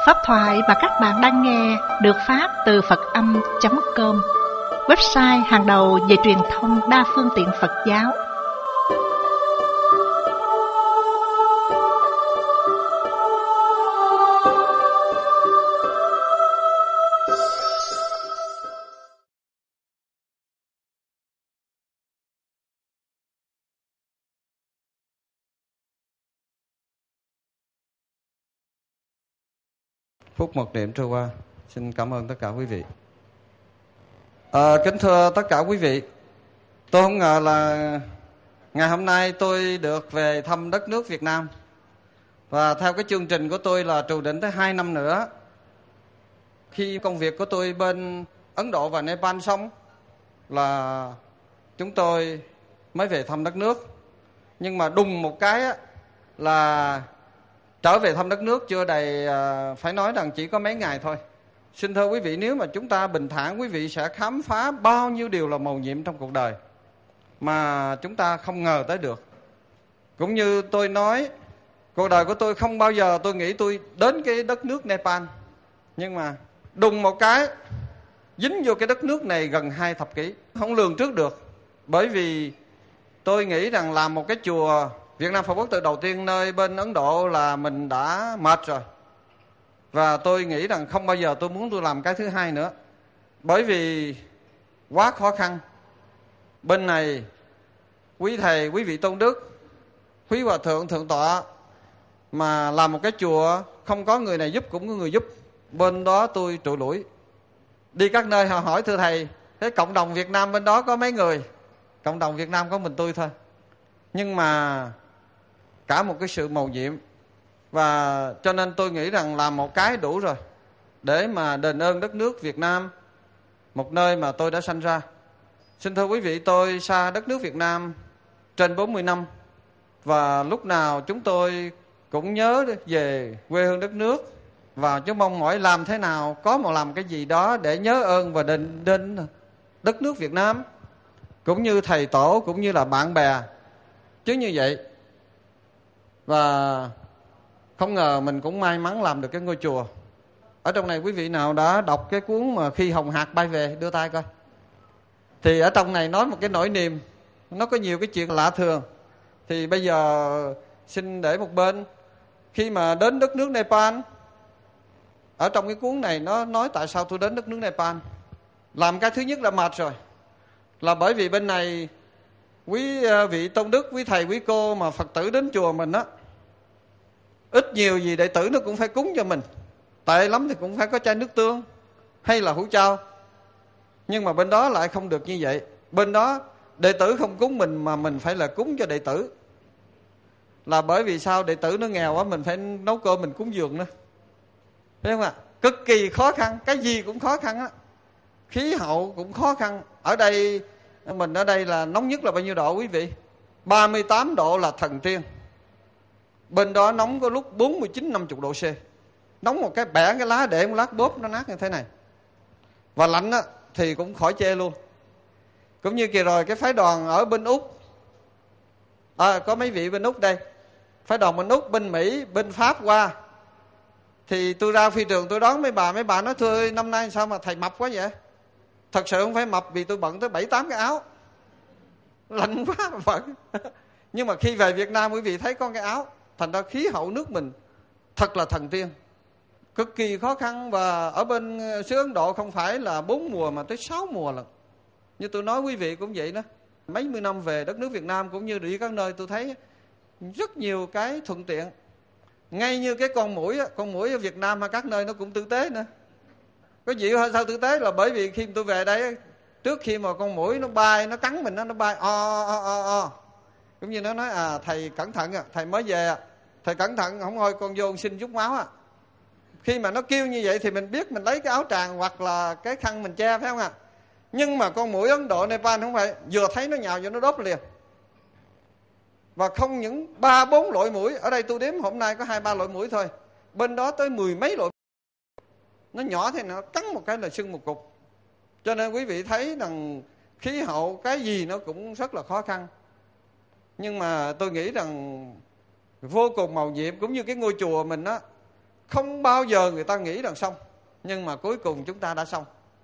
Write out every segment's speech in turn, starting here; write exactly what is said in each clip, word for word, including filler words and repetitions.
Pháp thoại mà các bạn đang nghe được phát từ Phật Âm chấm com, website hàng đầu về truyền thông đa phương tiện Phật giáo. Phút một niệm trôi qua. Xin cảm ơn tất cả quý vị. À, kính thưa tất cả quý vị, tôi không ngờ là ngày hôm nay tôi được về thăm đất nước Việt Nam. Và theo cái chương trình của tôi là trụ định tới hai năm nữa. Khi công việc của tôi bên Ấn Độ và Nepal xong là chúng tôi mới về thăm đất nước. Nhưng mà đùng một cái á, là trở về thăm đất nước chưa đầy, phải nói rằng chỉ có mấy ngày thôi. Xin thưa quý vị, nếu mà chúng ta bình thản, quý vị sẽ khám phá bao nhiêu điều là mầu nhiệm trong cuộc đời mà chúng ta không ngờ tới được. Cũng như tôi nói, cuộc đời của tôi không bao giờ tôi nghĩ tôi đến cái đất nước Nepal. Nhưng mà đùng một cái dính vô cái đất nước này gần hai thập kỷ, không lường trước được. Bởi vì tôi nghĩ rằng làm một cái chùa Việt Nam Phật Quốc Tự đầu tiên nơi bên Ấn Độ là mình đã mệt rồi. Và tôi nghĩ rằng không bao giờ tôi muốn tôi làm cái thứ hai nữa. Bởi vì quá khó khăn. Bên này quý thầy, quý vị tôn đức, quý hòa thượng, thượng tọa mà làm một cái chùa không có người này giúp cũng có người giúp. Bên đó tôi trụ lủi. Đi các nơi họ hỏi thưa thầy, thế cộng đồng Việt Nam bên đó có mấy người? Cộng đồng Việt Nam có mình tôi thôi. Nhưng mà cả một cái sự mầu nhiệm. Và cho nên tôi nghĩ rằng làm một cái đủ rồi để mà đền ơn đất nước Việt Nam, một nơi mà tôi đã sanh ra. Xin thưa quý vị, tôi xa đất nước Việt Nam trên bốn mươi năm. Và lúc nào chúng tôi cũng nhớ về quê hương đất nước. Và chúng mong mỏi làm thế nào có một làm cái gì đó để nhớ ơn và đền đến đất nước Việt Nam, cũng như thầy tổ, cũng như là bạn bè. Chứ như vậy. Và không ngờ mình cũng may mắn làm được cái ngôi chùa. Ở trong này quý vị nào đã đọc cái cuốn mà Khi Hồng Hạc Bay Về, đưa tay coi. Thì ở trong này nói một cái nỗi niềm, nó có nhiều cái chuyện lạ thường. Thì bây giờ xin để một bên. Khi mà đến đất nước Nepal, ở trong cái cuốn này nó nói tại sao tôi đến đất nước Nepal. Làm cái thứ nhất là mệt rồi. Là bởi vì bên này quý vị tôn đức, quý thầy, quý cô mà Phật tử đến chùa mình á, ít nhiều gì đệ tử nó cũng phải cúng cho mình. Tệ lắm thì cũng phải có chai nước tương hay là hũ trao. Nhưng mà bên đó lại không được như vậy. Bên đó đệ tử không cúng mình mà mình phải là cúng cho đệ tử. Là bởi vì sao? Đệ tử nó nghèo quá, mình phải nấu cơm mình cúng dường nữa. Thấy không ạ? Cực kỳ khó khăn. Cái gì cũng khó khăn á. Khí hậu cũng khó khăn. Ở đây, mình ở đây là nóng nhất là bao nhiêu độ quý vị? ba mươi tám độ là thần tiên. Bên đó nóng có lúc bốn mươi chín, năm mươi độ C. Nóng một cái bẻ cái lá để một lát bóp nó nát như thế này. Và lạnh á, thì cũng khỏi chê luôn. Cũng như kỳ rồi cái phái đoàn ở bên Úc. À, có mấy vị bên Úc đây. Phái đoàn bên Úc, bên Mỹ, bên Pháp qua. Thì tôi ra phi trường tôi đón mấy bà. Mấy bà nói thưa năm nay sao mà thầy mập quá vậy? Thật sự không phải mập vì tôi bận tới bảy tám cái áo. Lạnh quá bận. Nhưng mà khi về Việt Nam quý vị thấy có cái áo. Thành ra khí hậu nước mình thật là thần tiên. Cực kỳ khó khăn. Và ở bên xứ Ấn Độ không phải là bốn mùa mà tới sáu mùa lần. Như tôi nói quý vị cũng vậy đó. Mấy mươi năm về đất nước Việt Nam cũng như đi các nơi tôi thấy rất nhiều cái thuận tiện. Ngay như cái con muỗi, con muỗi ở Việt Nam hay các nơi nó cũng tử tế nữa. Có gì sao tử tế là bởi vì khi tôi về đây, trước khi mà con muỗi nó bay, nó cắn mình, nó, nó bay o o o o. Cũng như nó nói à thầy cẩn thận à, thầy mới về à, thầy cẩn thận không thôi con vô xin chút máu à. Khi mà nó kêu như vậy thì mình biết mình lấy cái áo tràng hoặc là cái khăn mình che, phải không ạ? Nhưng mà con muỗi Ấn Độ, Nepal không phải, vừa thấy nó nhào vô nó đốt liền. Và không những ba bốn loại muỗi, ở đây tôi đếm hôm nay có hai ba loại muỗi thôi. Bên đó tới mười mấy loại. Nó nhỏ thế nó cắn một cái là sưng một cục. Cho nên quý vị thấy rằng khí hậu cái gì nó cũng rất là khó khăn. Nhưng mà tôi nghĩ rằng vô cùng mầu nhiệm. Cũng như cái ngôi chùa mình á, Không bao giờ người ta nghĩ rằng xong, nhưng mà cuối cùng chúng ta đã xong.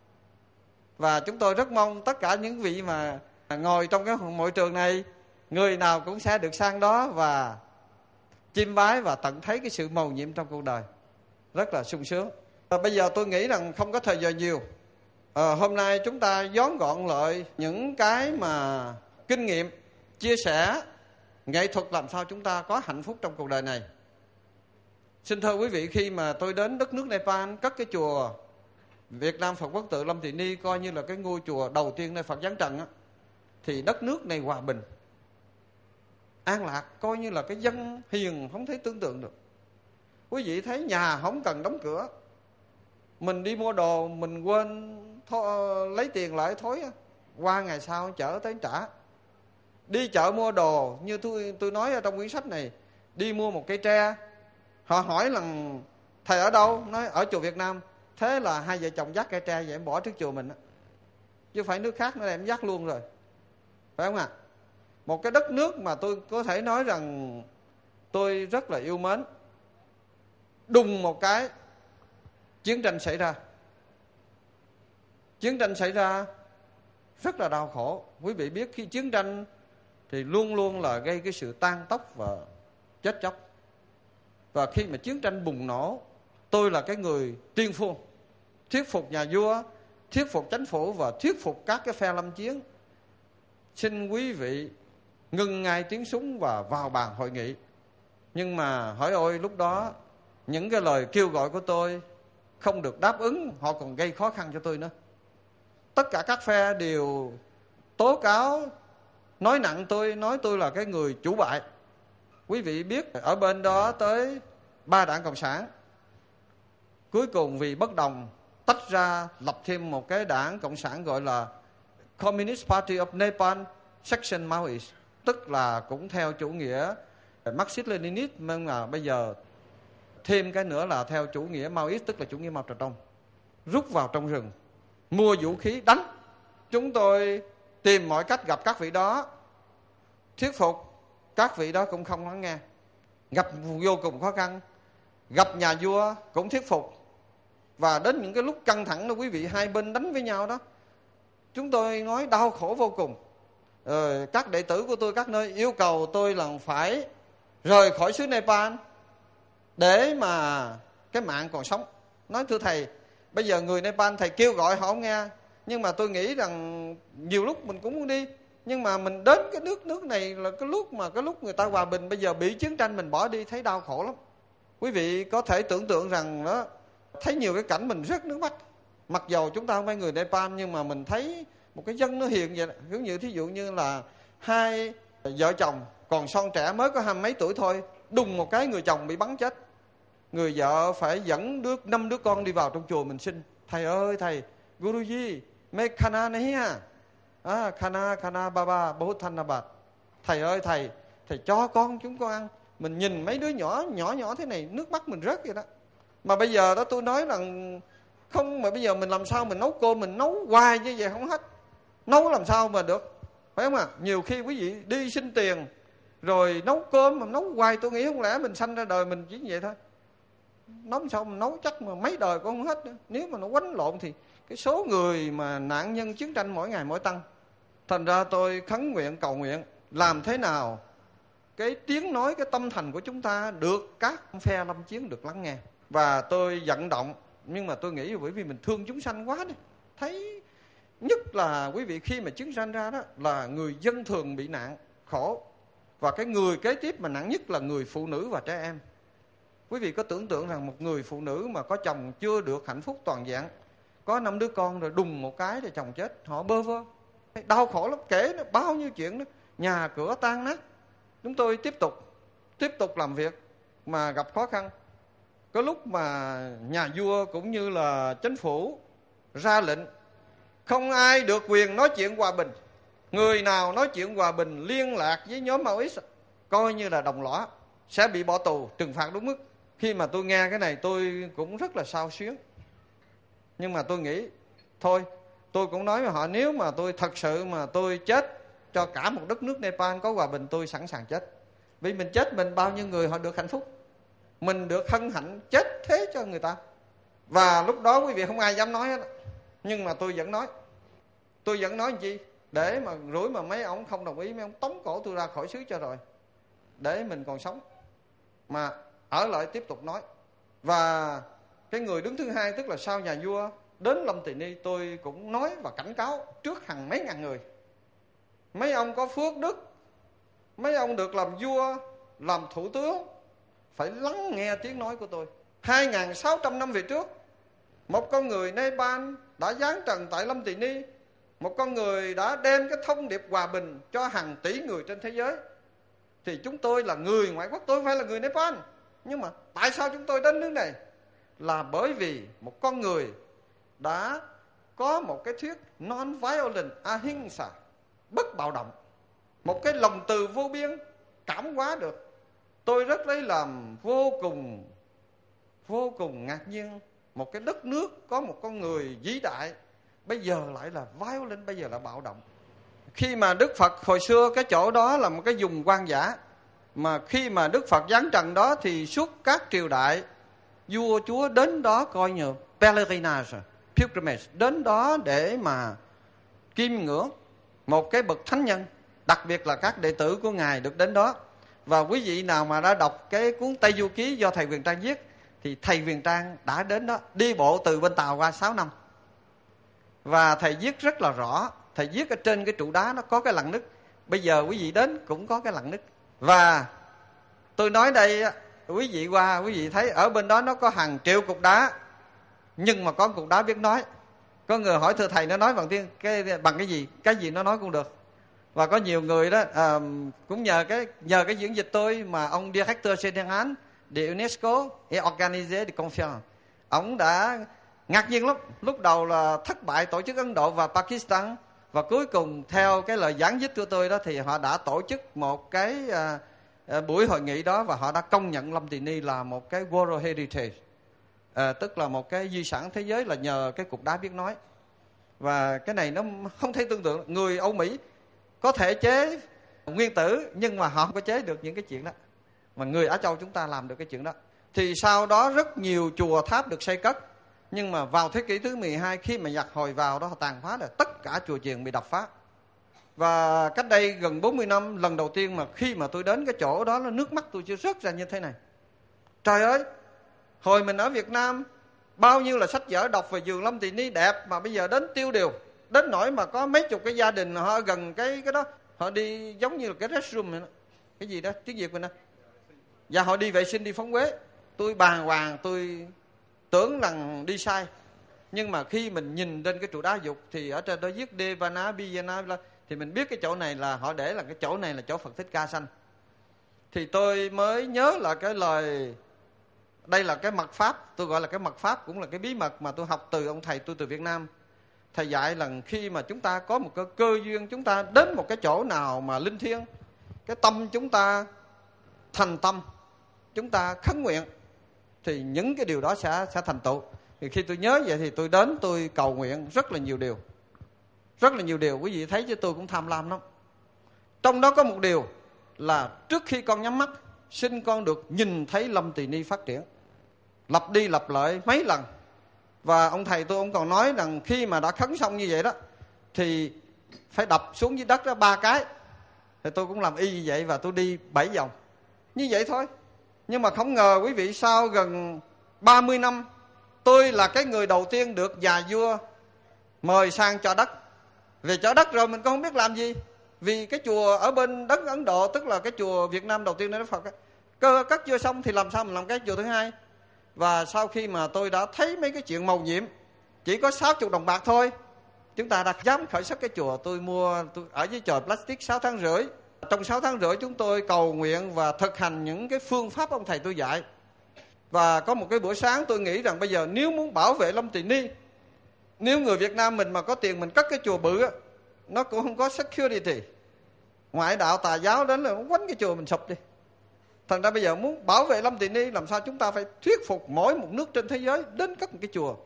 Và chúng tôi rất mong tất cả những vị mà ngồi trong cái hội trường này, người nào cũng sẽ được sang đó và chiêm bái và tận thấy cái sự mầu nhiệm trong cuộc đời. Rất là sung sướng. À, bây giờ tôi nghĩ rằng không có thời giờ nhiều. À, hôm nay chúng ta vón gọn lại những cái mà kinh nghiệm, chia sẻ nghệ thuật làm sao chúng ta có hạnh phúc trong cuộc đời này. Xin thưa quý vị, khi mà tôi đến đất nước Nepal, cất cái chùa Việt Nam Phật Quốc Tự Lâm Thị Ni coi như là cái ngôi chùa đầu tiên nơi Phật giáng trần á, thì đất nước này hòa bình, an lạc, coi như là cái dân hiền không thể tưởng tượng được. Quý vị thấy nhà không cần đóng cửa, mình đi mua đồ mình quên thô, lấy tiền lại thối á, qua ngày sau chở tới trả. Đi chợ mua đồ như tôi tôi nói ở trong quyển sách này, đi mua một cây tre, họ hỏi là thầy ở đâu, nói ở chùa Việt Nam. Thế là hai vợ chồng dắt cây tre vậy em bỏ trước chùa mình á, chứ phải nước khác nữa em dắt luôn rồi, phải không ạ? À? Một cái đất nước mà tôi có thể nói rằng tôi rất là yêu mến. Đùng một cái chiến tranh xảy ra. Chiến tranh xảy ra rất là đau khổ. Quý vị biết khi chiến tranh thì luôn luôn là gây cái sự tan tóc và chết chóc. Và khi mà chiến tranh bùng nổ, tôi là cái người tiên phong thuyết phục nhà vua, thuyết phục chính phủ và thuyết phục các cái phe lâm chiến. Xin quý vị ngừng ngay tiếng súng và vào bàn hội nghị. Nhưng mà hỏi ôi, lúc đó những cái lời kêu gọi của tôi không được đáp ứng, họ còn gây khó khăn cho tôi nữa. Tất cả các phe đều tố cáo, nói nặng tôi, nói tôi là cái người chủ bại. Quý vị biết ở bên đó tới ba đảng Cộng sản. Cuối cùng vì bất đồng tách ra lập thêm một cái đảng Cộng sản gọi là Communist Party of Nepal Section Maoist, tức là cũng theo chủ nghĩa Marxist Leninist, nhưng mà bây giờ thêm cái nữa là theo chủ nghĩa Maoist, tức là chủ nghĩa Mao Trạch Đông. Rút vào trong rừng, mua vũ khí đánh. Chúng tôi tìm mọi cách gặp các vị đó, thuyết phục các vị đó cũng không lắng nghe, gặp vô cùng khó khăn. Gặp nhà vua cũng thuyết phục. Và đến những cái lúc căng thẳng đó quý vị, hai bên đánh với nhau đó, chúng tôi nói đau khổ vô cùng. Rồi các đệ tử của tôi các nơi yêu cầu tôi là phải rời khỏi xứ Nepal để mà cái mạng còn sống. Nói thưa thầy, bây giờ người Nepal thầy kêu gọi họ không nghe, nhưng mà tôi nghĩ rằng nhiều lúc mình cũng muốn đi, nhưng mà mình đến cái nước nước này là cái lúc mà cái lúc người ta hòa bình, bây giờ bị chiến tranh mình bỏ đi thấy đau khổ lắm. Quý vị có thể tưởng tượng rằng đó, thấy nhiều cái cảnh mình rớt nước mắt. Mặc dầu chúng ta không phải người Nepal, nhưng mà mình thấy một cái dân nó hiền vậy. Giống như thí dụ như là hai vợ chồng còn son trẻ mới có hai mấy tuổi thôi, đùng một cái người chồng bị bắn chết, người vợ phải dẫn đứa năm đứa con đi vào trong chùa mình xin: thầy ơi thầy, Guruji me khana nahi ha, à, khana khana baba bahut dhanyabad. Thầy ơi thầy, thầy cho con chúng con ăn. Mình nhìn mấy đứa nhỏ nhỏ nhỏ thế này, nước mắt mình rớt vậy đó. Mà bây giờ đó tôi nói rằng không, mà bây giờ mình làm sao mình nấu cơm, mình nấu hoài như vậy không hết, nấu làm sao mà được, phải không ạ? À? Nhiều khi quý vị đi xin tiền rồi nấu cơm mà nấu hoài, tôi nghĩ không lẽ mình sanh ra đời mình chỉ như vậy thôi. Nấu sao mà nấu chắc mà mấy đời cũng không hết nữa. Nếu mà nó quánh lộn thì cái số người mà nạn nhân chiến tranh mỗi ngày mỗi tăng. Thành ra tôi khấn nguyện cầu nguyện làm thế nào cái tiếng nói, cái tâm thành của chúng ta được các phe lâm chiến được lắng nghe. Và tôi vận động, nhưng mà tôi nghĩ bởi vì mình thương chúng sanh quá đấy. Thấy nhất là quý vị khi mà chiến tranh ra đó là người dân thường bị nạn, khổ. Và cái người kế tiếp mà nặng nhất là người phụ nữ và trẻ em. Quý vị có tưởng tượng rằng một người phụ nữ mà có chồng chưa được hạnh phúc toàn vẹn, có năm đứa con rồi đùng một cái rồi chồng chết, họ bơ vơ, đau khổ lắm, kể nó bao nhiêu chuyện đó, nhà cửa tan nát. Chúng tôi tiếp tục tiếp tục làm việc mà gặp khó khăn. Có lúc mà nhà vua cũng như là chính phủ ra lệnh không ai được quyền nói chuyện hòa bình. Người nào nói chuyện hòa bình liên lạc với nhóm Maoist coi như là đồng lõa, sẽ bị bỏ tù, trừng phạt đúng mức. Khi mà tôi nghe cái này tôi cũng rất là xao xuyến. Nhưng mà tôi nghĩ thôi, tôi cũng nói với họ, nếu mà tôi thật sự mà tôi chết cho cả một đất nước Nepal có hòa bình, tôi sẵn sàng chết. Vì mình chết mình bao nhiêu người họ được hạnh phúc. mình được hân hạnh chết thế cho người ta. Và lúc đó quý vị không ai dám nói hết, nhưng mà tôi vẫn nói. Tôi vẫn nói làm chi? Để mà rủi mà mấy ông không đồng ý, mấy ông tống cổ tôi ra khỏi xứ cho rồi, để mình còn sống mà ở lại tiếp tục nói. Và cái người đứng thứ hai, tức là sau nhà vua đến Lâm Tỳ Ni, tôi cũng nói và cảnh cáo trước hàng mấy ngàn người. Mấy ông có phước đức, mấy ông được làm vua, làm thủ tướng, phải lắng nghe tiếng nói của tôi. hai nghìn sáu trăm năm về trước, một con người Nepal đã giáng trần tại Lâm Tỳ Ni, một con người đã đem cái thông điệp hòa bình cho hàng tỷ người trên thế giới. Thì chúng tôi là người ngoại quốc, tôi phải là người Nepal, nhưng mà tại sao chúng tôi đến nước này? Là bởi vì một con người đã có một cái thuyết non-violent ahimsa, bất bạo động, một cái lòng từ vô biên, cảm hóa được. Tôi rất lấy làm vô cùng vô cùng ngạc nhiên. Một cái đất nước có một con người vĩ đại, bây giờ lại là violent, bây giờ là bạo động. Khi mà Đức Phật hồi xưa, cái chỗ đó là một cái vùng hoang dã, mà khi mà Đức Phật giáng trần đó thì suốt các triều đại vua chúa đến đó coi như pelerinage, pilgrimage, đến đó để mà chiêm ngưỡng một cái bậc thánh nhân. Đặc biệt là các đệ tử của Ngài được đến đó. Và quý vị nào mà đã đọc cái cuốn Tây Du Ký do thầy Huyền Trang viết, thì thầy Huyền Trang đã đến đó, đi bộ từ bên Tàu qua sáu năm. Và thầy viết rất là rõ. Thầy viết ở trên cái trụ đá nó có cái lằn nứt. Bây giờ quý vị đến cũng có cái lằn nứt. Và tôi nói đây, quý vị qua, quý vị thấy ở bên đó nó có hàng triệu cục đá, nhưng mà có cục đá biết nói. Có người hỏi thưa thầy, nó nói bằng tiếng cái bằng cái gì? Cái gì nó nói cũng được. Và có nhiều người đó à, cũng nhờ cái nhờ cái diễn dịch tôi mà ông Directeur Général de UNESCO et organisé de confiance, ông đã ngạc nhiên lắm. Lúc đầu là thất bại tổ chức Ấn Độ và Pakistan, và cuối cùng theo cái lời giảng dích của tôi đó thì họ đã tổ chức một cái à, à, buổi hội nghị đó, và họ đã công nhận Lâm Tỳ Ni là một cái World Heritage, à, tức là một cái di sản thế giới, là nhờ cái cục đá biết nói. Và cái này nó không thể tưởng tượng. Người Âu Mỹ có thể chế nguyên tử, nhưng mà họ không có chế được những cái chuyện đó, mà người Á Châu chúng ta làm được cái chuyện đó. Thì sau đó rất nhiều chùa tháp được xây cất, nhưng mà vào thế kỷ thứ mười hai, khi mà giặc hồi vào đó, họ tàn phá rồi, tất cả chùa chiền bị đập phá. Và cách đây gần bốn mươi năm, lần đầu tiên mà khi mà tôi đến cái chỗ đó, nước mắt tôi chưa rớt ra như thế này. Trời ơi, hồi mình ở Việt Nam, bao nhiêu là sách vở đọc về vườn Lâm Tỳ Ni đẹp, mà bây giờ đến tiêu điều, đến nỗi mà có mấy chục cái gia đình họ gần cái cái đó, họ đi giống như là cái restroom này đó. Cái gì đó tiếng Việt mình đó, và họ đi vệ sinh, đi phóng uế. Tôi bàng hoàng, tôi tưởng rằng đi sai. Nhưng mà khi mình nhìn trên cái trụ đá dục thì ở trên đó viết Devana Biyana, thì mình biết cái chỗ này là họ để là cái chỗ này là chỗ Phật Thích Ca sanh. Thì tôi mới nhớ là cái lời, đây là cái mật pháp, tôi gọi là cái mật pháp, cũng là cái bí mật mà tôi học từ ông thầy tôi từ Việt Nam. Thầy dạy là khi mà chúng ta có một cái cơ duyên, chúng ta đến một cái chỗ nào mà linh thiêng, cái tâm chúng ta thành tâm, chúng ta khấn nguyện, thì những cái điều đó sẽ sẽ thành tựu. Thì khi tôi nhớ vậy thì tôi đến, tôi cầu nguyện rất là nhiều điều, rất là nhiều điều. Quý vị thấy chứ tôi cũng tham lam lắm. Trong đó có một điều là trước khi con nhắm mắt, xin con được nhìn thấy Lâm Tỳ Ni phát triển, lặp đi lặp lại mấy lần. Và ông thầy tôi ông còn nói rằng khi mà đã khấn xong như vậy đó thì phải đập xuống dưới đất đó ba cái. Thì tôi cũng làm y như vậy, và tôi đi bảy vòng như vậy thôi. Nhưng mà không ngờ quý vị, sau gần ba mươi năm, tôi là cái người đầu tiên được nhà vua mời sang chợ đất. Về chợ đất rồi mình cũng không biết làm gì, vì cái chùa ở bên đất Ấn Độ, tức là cái chùa Việt Nam đầu tiên nơi Đức Phật, cơ cất chưa xong thì làm sao mình làm cái chùa thứ hai. Và sau khi mà tôi đã thấy mấy cái chuyện mầu nhiệm, chỉ có sáu mươi đồng bạc thôi, chúng ta đã dám khởi sắc cái chùa. Tôi mua tôi ở dưới chòi plastic sáu tháng rưỡi. Trong sáu tháng rưỡi chúng tôi cầu nguyện và thực hành những cái phương pháp ông thầy tôi dạy. Và có một cái buổi sáng tôi nghĩ rằng bây giờ nếu muốn bảo vệ Lâm Tỳ Ni, nếu người Việt Nam mình mà có tiền mình cất cái chùa bự á, nó cũng không có security. Ngoại đạo tà giáo đến là quánh cái chùa mình sụp đi. Thành ra bây giờ muốn bảo vệ Lâm Tỳ Ni, làm sao chúng ta phải thuyết phục mỗi một nước trên thế giới đến cất một cái chùa,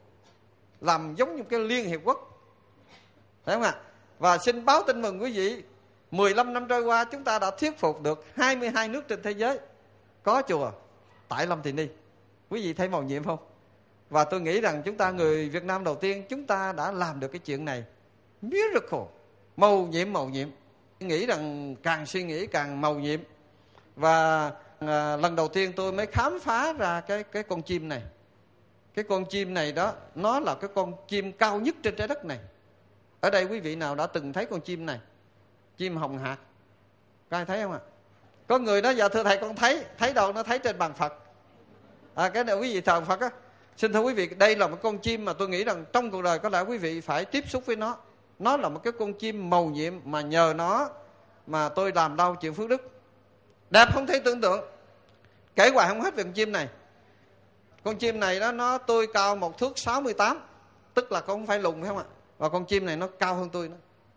làm giống như cái Liên Hiệp Quốc, phải không ạ? Và xin báo tin mừng quý vị, mười lăm năm trôi qua chúng ta đã thuyết phục được hai mươi hai nước trên thế giới có chùa. tại Lâm Thị Ni. Quý vị thấy mầu nhiệm không? Và tôi nghĩ rằng chúng ta, người Việt Nam đầu tiên, chúng ta đã làm được cái chuyện này. Miracle. Mầu nhiệm, mầu nhiệm. Nghĩ rằng càng suy nghĩ càng mầu nhiệm. Và à, lần đầu tiên tôi mới khám phá ra cái, cái con chim này. Cái con chim này đó, nó là cái con chim cao nhất trên trái đất này. Ở đây quý vị nào đã từng thấy con chim này? Chim hồng hạc. Có ai thấy không ạ? Có người nói dạ thưa thầy con thấy. Thấy đâu? Nó thấy trên bàn Phật. À, cái này quý vị thờ Phật á. Xin thưa quý vị, đây là một con chim mà tôi nghĩ rằng trong cuộc đời có lẽ quý vị phải tiếp xúc với nó. Nó là một cái con chim mầu nhiệm mà nhờ nó mà tôi làm đâu chuyện phước đức. Đẹp không thể tưởng tượng. Kể hoài không hết về con chim này. Con chim này đó, nó tôi cao một thước sáu mươi tám. Tức là con không phải lùn phải không ạ? Và con chim này nó cao hơn tôi nữa.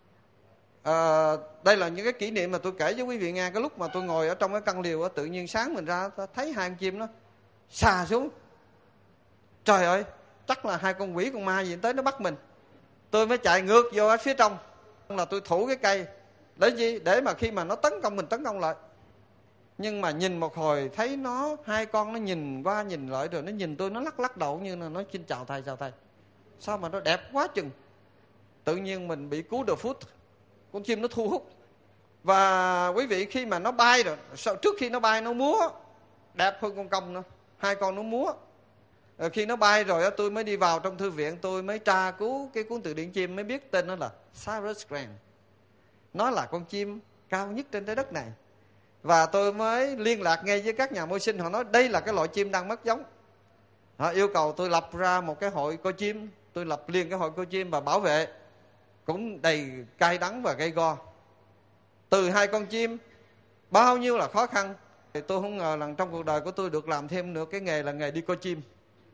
À, đây là những cái kỷ niệm mà tôi kể với quý vị nghe. Cái lúc mà tôi ngồi ở trong cái căn liều đó, tự nhiên sáng mình ra thấy hai con chim nó xà xuống. Trời ơi, chắc là hai con quỷ con ma gì tới nó bắt mình. Tôi mới chạy ngược vô ở phía trong. Là tôi thủ cái cây. Để gì? Để mà khi mà nó tấn công mình tấn công lại. Nhưng mà nhìn một hồi thấy nó, hai con nó nhìn qua nhìn lại rồi nó nhìn tôi, nó lắc lắc đầu như là nó xin chào thầy, chào thầy. Sao mà nó đẹp quá chừng. Tự nhiên mình bị cú the foot. Con chim nó thu hút. Và quý vị khi mà nó bay rồi, trước khi nó bay nó múa đẹp hơn con công nữa. Hai con nó múa. Rồi khi nó bay rồi tôi mới đi vào trong thư viện, tôi mới tra cứu cái cuốn từ điển chim, mới biết tên nó là Cirrus Grant. Nó là con chim cao nhất trên trái đất này. Và tôi mới liên lạc ngay với các nhà môi sinh. Họ nói đây là cái loại chim đang mất giống. Họ yêu cầu tôi lập ra một cái hội coi chim. Tôi lập liền cái hội coi chim và bảo vệ. Cũng đầy cay đắng và gây go. Từ hai con chim, bao nhiêu là khó khăn. Thì tôi không ngờ là trong cuộc đời của tôi được làm thêm nữa cái nghề là nghề đi coi chim.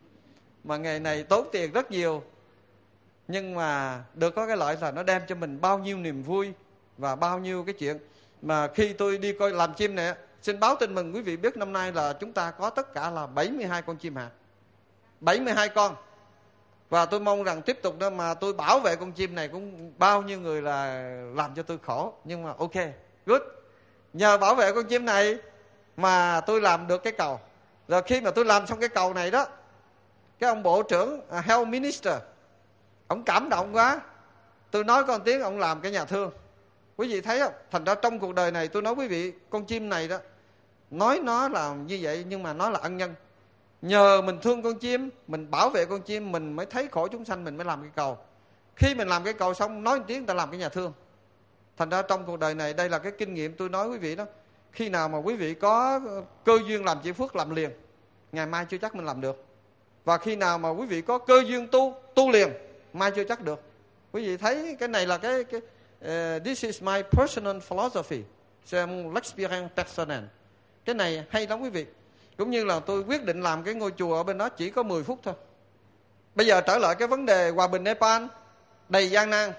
Mà nghề này tốn tiền rất nhiều. Nhưng mà được có cái lợi là nó đem cho mình bao nhiêu niềm vui. Và bao nhiêu cái chuyện. Mà khi tôi đi coi làm chim này, xin báo tin mừng quý vị biết năm nay là chúng ta có tất cả là bảy mươi hai con chim hạt. bảy mươi hai con. Và tôi mong rằng tiếp tục đó mà tôi bảo vệ con chim này cũng bao nhiêu người là làm cho tôi khổ. Nhưng mà ok, good. Nhờ bảo vệ con chim này mà tôi làm được cái cầu. Rồi khi mà tôi làm xong cái cầu này đó, cái ông bộ trưởng uh, Health Minister, ông cảm động quá. Tôi nói con tiếng ông làm cái nhà thương. Quý vị thấy không? Thành ra trong cuộc đời này tôi nói quý vị, con chim này đó, nói nó là như vậy nhưng mà nó là ân nhân. Nhờ mình thương con chim, mình bảo vệ con chim, mình mới thấy khổ chúng sanh, mình mới làm cái cầu. Khi mình làm cái cầu xong, nói một tiếng người ta làm cái nhà thương. Thành ra trong cuộc đời này, đây là cái kinh nghiệm tôi nói quý vị đó. Khi nào mà quý vị có cơ duyên làm chuyện phước làm liền, ngày mai chưa chắc mình làm được. Và khi nào mà quý vị có cơ duyên tu, tu liền, mai chưa chắc được. Quý vị thấy cái này là cái... cái Uh, this is my personal philosophy. C'est l'expérience personnelle. Cái này hay lắm quý vị. Cũng như là tôi quyết định làm cái ngôi chùa ở bên đó chỉ có mười phút thôi. Bây giờ trở lại cái vấn đề hòa bình Nepal, đầy gian nan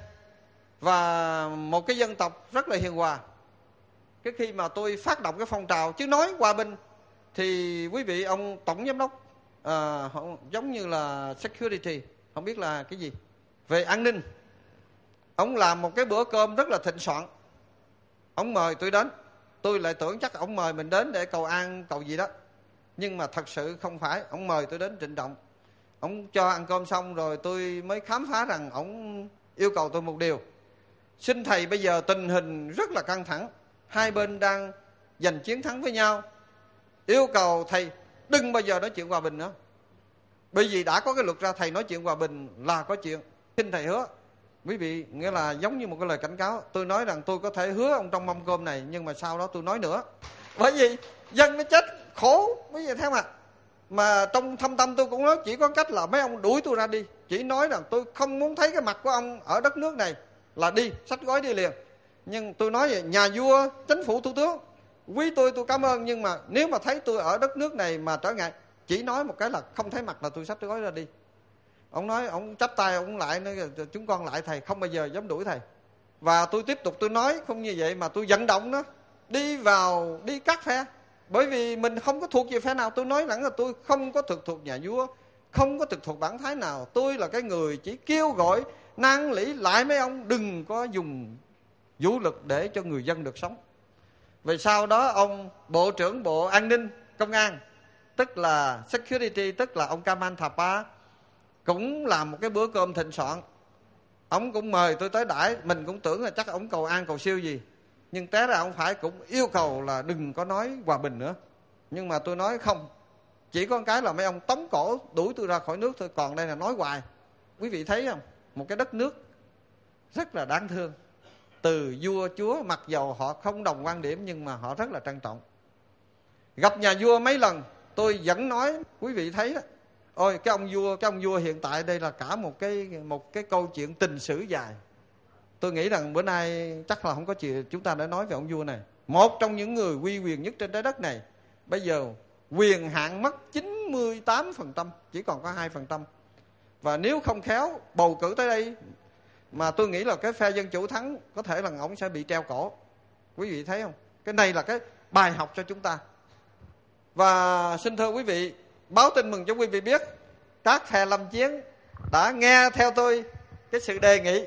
và một cái dân tộc rất là hiền hòa. Cái khi mà tôi phát động cái phong trào chứ nói hòa bình thì quý vị ông tổng giám đốc uh, giống như là security, không biết là cái gì, về an ninh, ông làm một cái bữa cơm rất là thịnh soạn. Ông mời tôi đến. Tôi lại tưởng chắc ông mời mình đến để cầu an cầu gì đó. Nhưng mà thật sự không phải. Ông mời tôi đến trịnh trọng. Ông cho ăn cơm xong rồi tôi mới khám phá rằng ông yêu cầu tôi một điều. Xin thầy, bây giờ tình hình rất là căng thẳng, hai bên đang giành chiến thắng với nhau. Yêu cầu thầy đừng bao giờ nói chuyện hòa bình nữa. Bởi vì đã có cái luật ra, thầy nói chuyện hòa bình là có chuyện. Xin thầy hứa. Quý vị, nghĩa là giống như một cái lời cảnh cáo. Tôi nói rằng tôi có thể hứa ông trong mâm cơm này, nhưng mà sau đó tôi nói nữa. Bởi vì dân nó chết khổ. Quý vị thấy không ạ? Mà trong thâm tâm tôi cũng nói chỉ có cách là mấy ông đuổi tôi ra đi. Chỉ nói rằng tôi không muốn thấy cái mặt của ông ở đất nước này là đi, xách gói đi liền. Nhưng tôi nói vậy, nhà vua, chính phủ, thủ tướng quý tôi, tôi cảm ơn. Nhưng mà nếu mà thấy tôi ở đất nước này mà trở ngại, chỉ nói một cái là không thấy mặt là tôi xách gói ra đi. Ông nói, ông chắp tay ông lại nói, chúng con lại thầy, không bao giờ dám đuổi thầy. Và tôi tiếp tục tôi nói không như vậy mà tôi vận động nó đi vào, đi các phe. Bởi vì mình không có thuộc về phe nào. Tôi nói rằng là tôi không có thực thuộc nhà vua, không có thực thuộc bản thái nào. Tôi là cái người chỉ kêu gọi năn nỉ lại mấy ông đừng có dùng vũ lực để cho người dân được sống. Về sau đó ông Bộ trưởng Bộ An ninh Công an tức là security, tức là ông Kamal Thapa, cũng làm một cái bữa cơm thịnh soạn. Ông cũng mời tôi tới đãi, mình cũng tưởng là chắc ông cầu an cầu siêu gì, nhưng té ra ông phải cũng yêu cầu là đừng có nói hòa bình nữa. Nhưng mà tôi nói không, chỉ có một cái là mấy ông tống cổ đuổi tôi ra khỏi nước thôi, còn đây là nói hoài. Quý vị thấy không, một cái đất nước rất là đáng thương, từ vua chúa mặc dầu họ không đồng quan điểm nhưng mà họ rất là trân trọng. Gặp nhà vua mấy lần tôi vẫn nói, quý vị thấy đó, ôi cái ông vua cái ông vua hiện tại đây là cả một cái một cái câu chuyện tình sử dài. Tôi nghĩ rằng bữa nay chắc là không có chuyện chúng ta đã nói về ông vua này, một trong những người uy quyền nhất trên trái đất này. Bây giờ quyền hạn mất chín mươi tám phần trăm, chỉ còn có hai phần trăm. Và nếu không khéo bầu cử tới đây mà tôi nghĩ là cái phe Dân Chủ thắng, có thể là ông sẽ bị treo cổ. Quý vị thấy không? Cái này là cái bài học cho chúng ta. Và xin thưa quý vị, báo tin mừng cho quý vị biết, các phe lâm chiến đã nghe theo tôi cái sự đề nghị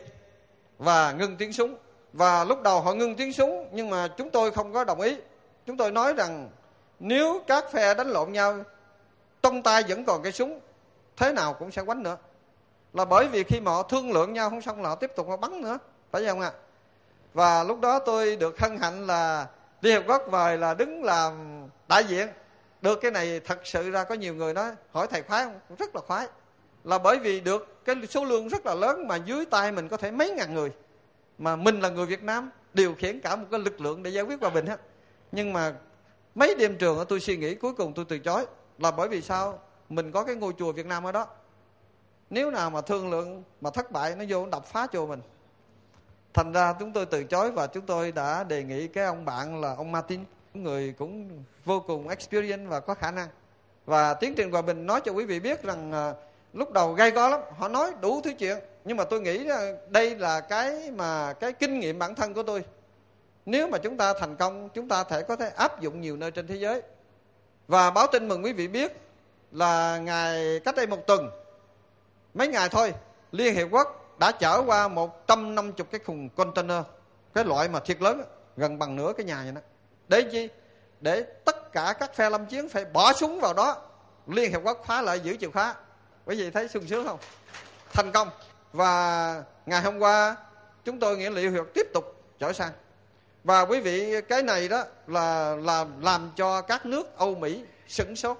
và ngừng tiếng súng. Và lúc đầu họ ngừng tiếng súng, nhưng mà chúng tôi không có đồng ý. Chúng tôi nói rằng nếu các phe đánh lộn nhau, trong tay vẫn còn cây súng, thế nào cũng sẽ quánh nữa. Là bởi vì khi mà họ thương lượng nhau không xong là họ tiếp tục họ bắn nữa, phải không ạ? Và lúc đó tôi được hân hạnh là Liên Hiệp Quốc mời là đứng làm đại diện. Được cái này thật sự ra có nhiều người nói, hỏi thầy khoái không? Rất là khoái. Là bởi vì được cái số lương rất là lớn, mà dưới tay mình có thể mấy ngàn người, mà mình là người Việt Nam điều khiển cả một cái lực lượng để giải quyết hòa bình hết. Nhưng mà mấy đêm trường tôi suy nghĩ, cuối cùng tôi từ chối. Là bởi vì sao? Mình có cái ngôi chùa Việt Nam ở đó. Nếu nào mà thương lượng mà thất bại, nó vô nó đập phá chùa mình. Thành ra chúng tôi từ chối, và chúng tôi đã đề nghị cái ông bạn là ông Martin, người cũng vô cùng experience và có khả năng. Và tiến trình hòa bình nói cho quý vị biết rằng à, lúc đầu gay go lắm, họ nói đủ thứ chuyện. Nhưng mà tôi nghĩ đây là cái mà cái kinh nghiệm bản thân của tôi. Nếu mà chúng ta thành công, chúng ta thể có thể áp dụng nhiều nơi trên thế giới. Và báo tin mừng quý vị biết là ngày cách đây một tuần, mấy ngày thôi, Liên Hiệp Quốc đã chở qua một trăm năm mươi cái thùng container, cái loại mà thiệt lớn, gần bằng nửa cái nhà vậy đó. Để chi? Để tất cả các phe lâm chiến phải bỏ súng vào đó. Liên Hiệp Quốc khóa lại, giữ chìa khóa. Quý vị thấy sung sướng không? Thành công. Và ngày hôm qua chúng tôi nghĩa Liên Hiệp Quốc tiếp tục trở sang. Và quý vị, cái này đó là, là làm cho các nước Âu Mỹ sửng sốt.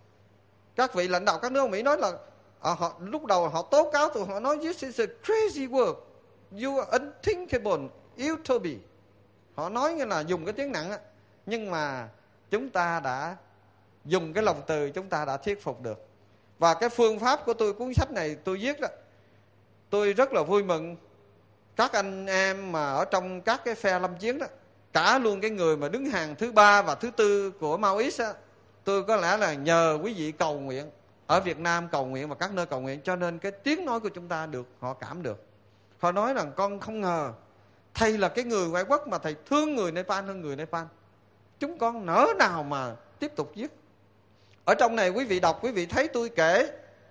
Các vị lãnh đạo các nước Âu Mỹ nói là à, họ, lúc đầu họ tố cáo tụi họ nói this is a crazy world, you are unthinkable, utopia. Họ nói như là dùng cái tiếng nặng á. Nhưng mà chúng ta đã dùng cái lòng từ, chúng ta đã thuyết phục được. Và cái phương pháp của tôi, cuốn sách này tôi viết đó, tôi rất là vui mừng. Các anh em mà ở trong các cái phe lâm chiến đó, cả luôn cái người mà đứng hàng thứ ba và thứ tư của Maoist á, tôi có lẽ là nhờ quý vị cầu nguyện, ở Việt Nam cầu nguyện và các nơi cầu nguyện, cho nên cái tiếng nói của chúng ta được họ cảm được. Họ nói rằng con không ngờ thầy là cái người ngoại quốc mà thầy thương người Nepal hơn người Nepal. Chúng con nỡ nào mà tiếp tục viết. Ở trong này quý vị đọc, quý vị thấy tôi kể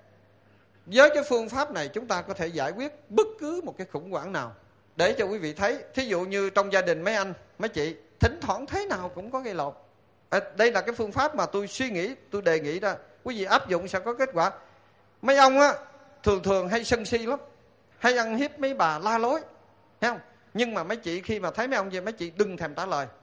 với cái phương pháp này chúng ta có thể giải quyết bất cứ một cái khủng hoảng nào. Để cho quý vị thấy, thí dụ như trong gia đình mấy anh, mấy chị, thỉnh thoảng thế nào cũng có gây lộn. À, đây là cái phương pháp mà tôi suy nghĩ, tôi đề nghị ra, quý vị áp dụng sẽ có kết quả. Mấy ông á, thường thường hay sân si lắm, hay ăn hiếp mấy bà la lối, thấy không? Nhưng mà mấy chị khi mà thấy mấy ông vậy, mấy chị đừng thèm trả lời,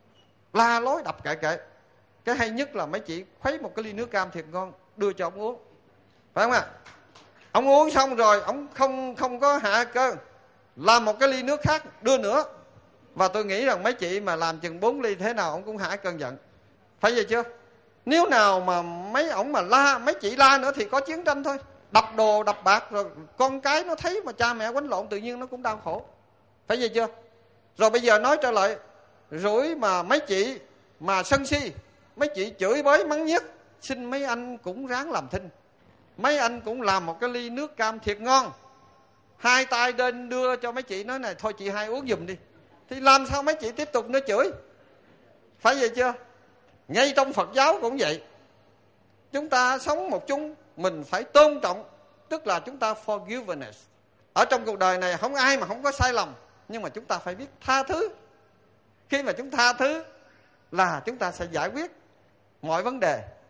la lối đập kệ kệ. Cái hay nhất là mấy chị khuấy một cái ly nước cam thiệt ngon đưa cho ông uống, phải không ạ? Ông uống xong rồi ông không không có hạ cơn, làm một cái ly nước khác đưa nữa. Và tôi nghĩ rằng mấy chị mà làm chừng bốn ly thế nào ông cũng hạ cơn giận, phải vậy chưa? Nếu nào mà mấy ổng mà la, mấy chị la nữa thì có chiến tranh thôi, đập đồ đập bạc, rồi con cái nó thấy mà cha mẹ quánh lộn tự nhiên nó cũng đau khổ, phải vậy chưa? Rồi bây giờ nói trở lại, rủi mà mấy chị mà sân si, mấy chị chửi bới mắng nhiếc, xin mấy anh cũng ráng làm thinh, mấy anh cũng làm một cái ly nước cam thiệt ngon, hai tay lên đưa cho mấy chị, nói này thôi chị hai uống giùm đi, thì làm sao mấy chị tiếp tục nữa chửi, phải vậy chưa? Ngay trong Phật giáo cũng vậy, chúng ta sống một chung mình phải tôn trọng, tức là chúng ta forgiveness. Ở trong cuộc đời này không ai mà không có sai lầm, nhưng mà chúng ta phải biết tha thứ. Khi mà chúng tha thứ là chúng ta sẽ giải quyết mọi vấn đề.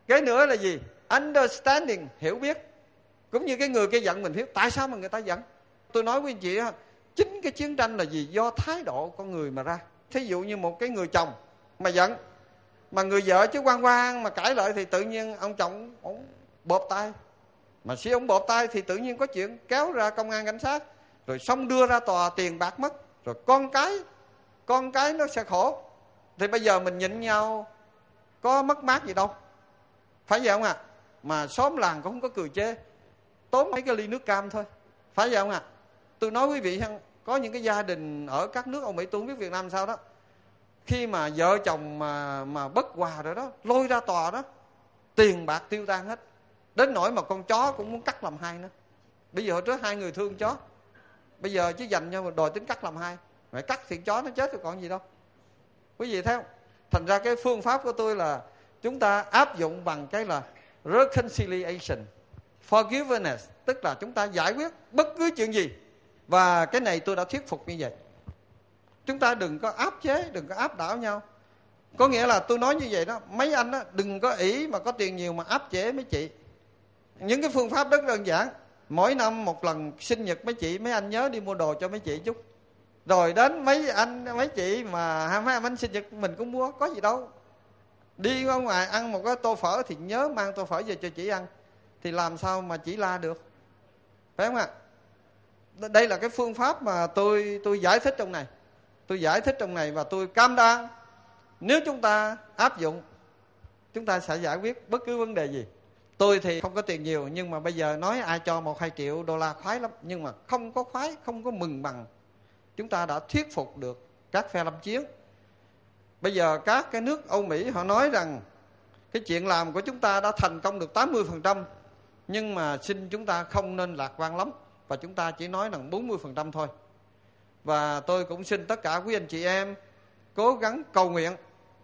Cái nữa là gì? Understanding, hiểu biết. Cũng như cái người kia giận mình hiểu tại sao mà người ta giận. Tôi nói với anh chị, chính cái chiến tranh là gì? Do thái độ con người mà ra. Thí dụ như một cái người chồng mà giận, mà người vợ chứ quan quan mà cãi lại, thì tự nhiên ông chồng ông bóp tay. Mà khi ông bóp tay thì tự nhiên có chuyện kéo ra công an cảnh sát, rồi xong đưa ra tòa, tiền bạc mất, rồi con cái con cái nó sẽ khổ. Thì bây giờ mình nhịn nhau có mất mát gì đâu, phải vậy không ạ? À? Mà xóm làng cũng không có cười chê, tốn mấy cái ly nước cam thôi, phải vậy không ạ? À? Tôi nói quý vị, có những cái gia đình ở các nước Âu Mỹ, tôi không biết Việt Nam sao đó, khi mà vợ chồng mà mà bất hòa rồi đó, lôi ra tòa đó, tiền bạc tiêu tan hết, đến nỗi mà con chó cũng muốn cắt làm hai nữa. Bây giờ hồi trước hai người thương chó, bây giờ chứ dành nhau đòi tính cắt làm hai, phải cắt thì chó nó chết rồi còn gì đâu. Quý vị thấy không? Thành ra cái phương pháp của tôi là chúng ta áp dụng bằng cái là reconciliation, forgiveness, tức là chúng ta giải quyết bất cứ chuyện gì. Và cái này tôi đã thuyết phục như vậy. Chúng ta đừng có áp chế, đừng có áp đảo nhau. Có nghĩa là tôi nói như vậy đó, mấy anh đó, đừng có ỷ mà có tiền nhiều mà áp chế mấy chị. Những cái phương pháp rất đơn giản. Mỗi năm một lần sinh nhật mấy chị, mấy anh nhớ đi mua đồ cho mấy chị chút. Rồi đến mấy anh mấy chị mà hai mấy anh sinh nhật mình cũng mua, có gì đâu. Đi ra ngoài ăn một cái tô phở thì nhớ mang tô phở về cho chị ăn, thì làm sao mà chị la được, phải không ạ? Đây là cái phương pháp mà tôi tôi giải thích trong này. Tôi giải thích trong này và tôi cam đoan nếu chúng ta áp dụng, chúng ta sẽ giải quyết bất cứ vấn đề gì. Tôi thì không có tiền nhiều, nhưng mà bây giờ nói ai cho một hai triệu đô la khoái lắm. Nhưng mà không có khoái, không có mừng bằng chúng ta đã thuyết phục được các phe lâm chiến. Bây giờ các cái nước Âu Mỹ họ nói rằng cái chuyện làm của chúng ta đã thành công được tám mươi phần trăm, nhưng mà xin chúng ta không nên lạc quan lắm, và chúng ta chỉ nói rằng bốn mươi phần trăm thôi. Và tôi cũng xin tất cả quý anh chị em cố gắng cầu nguyện,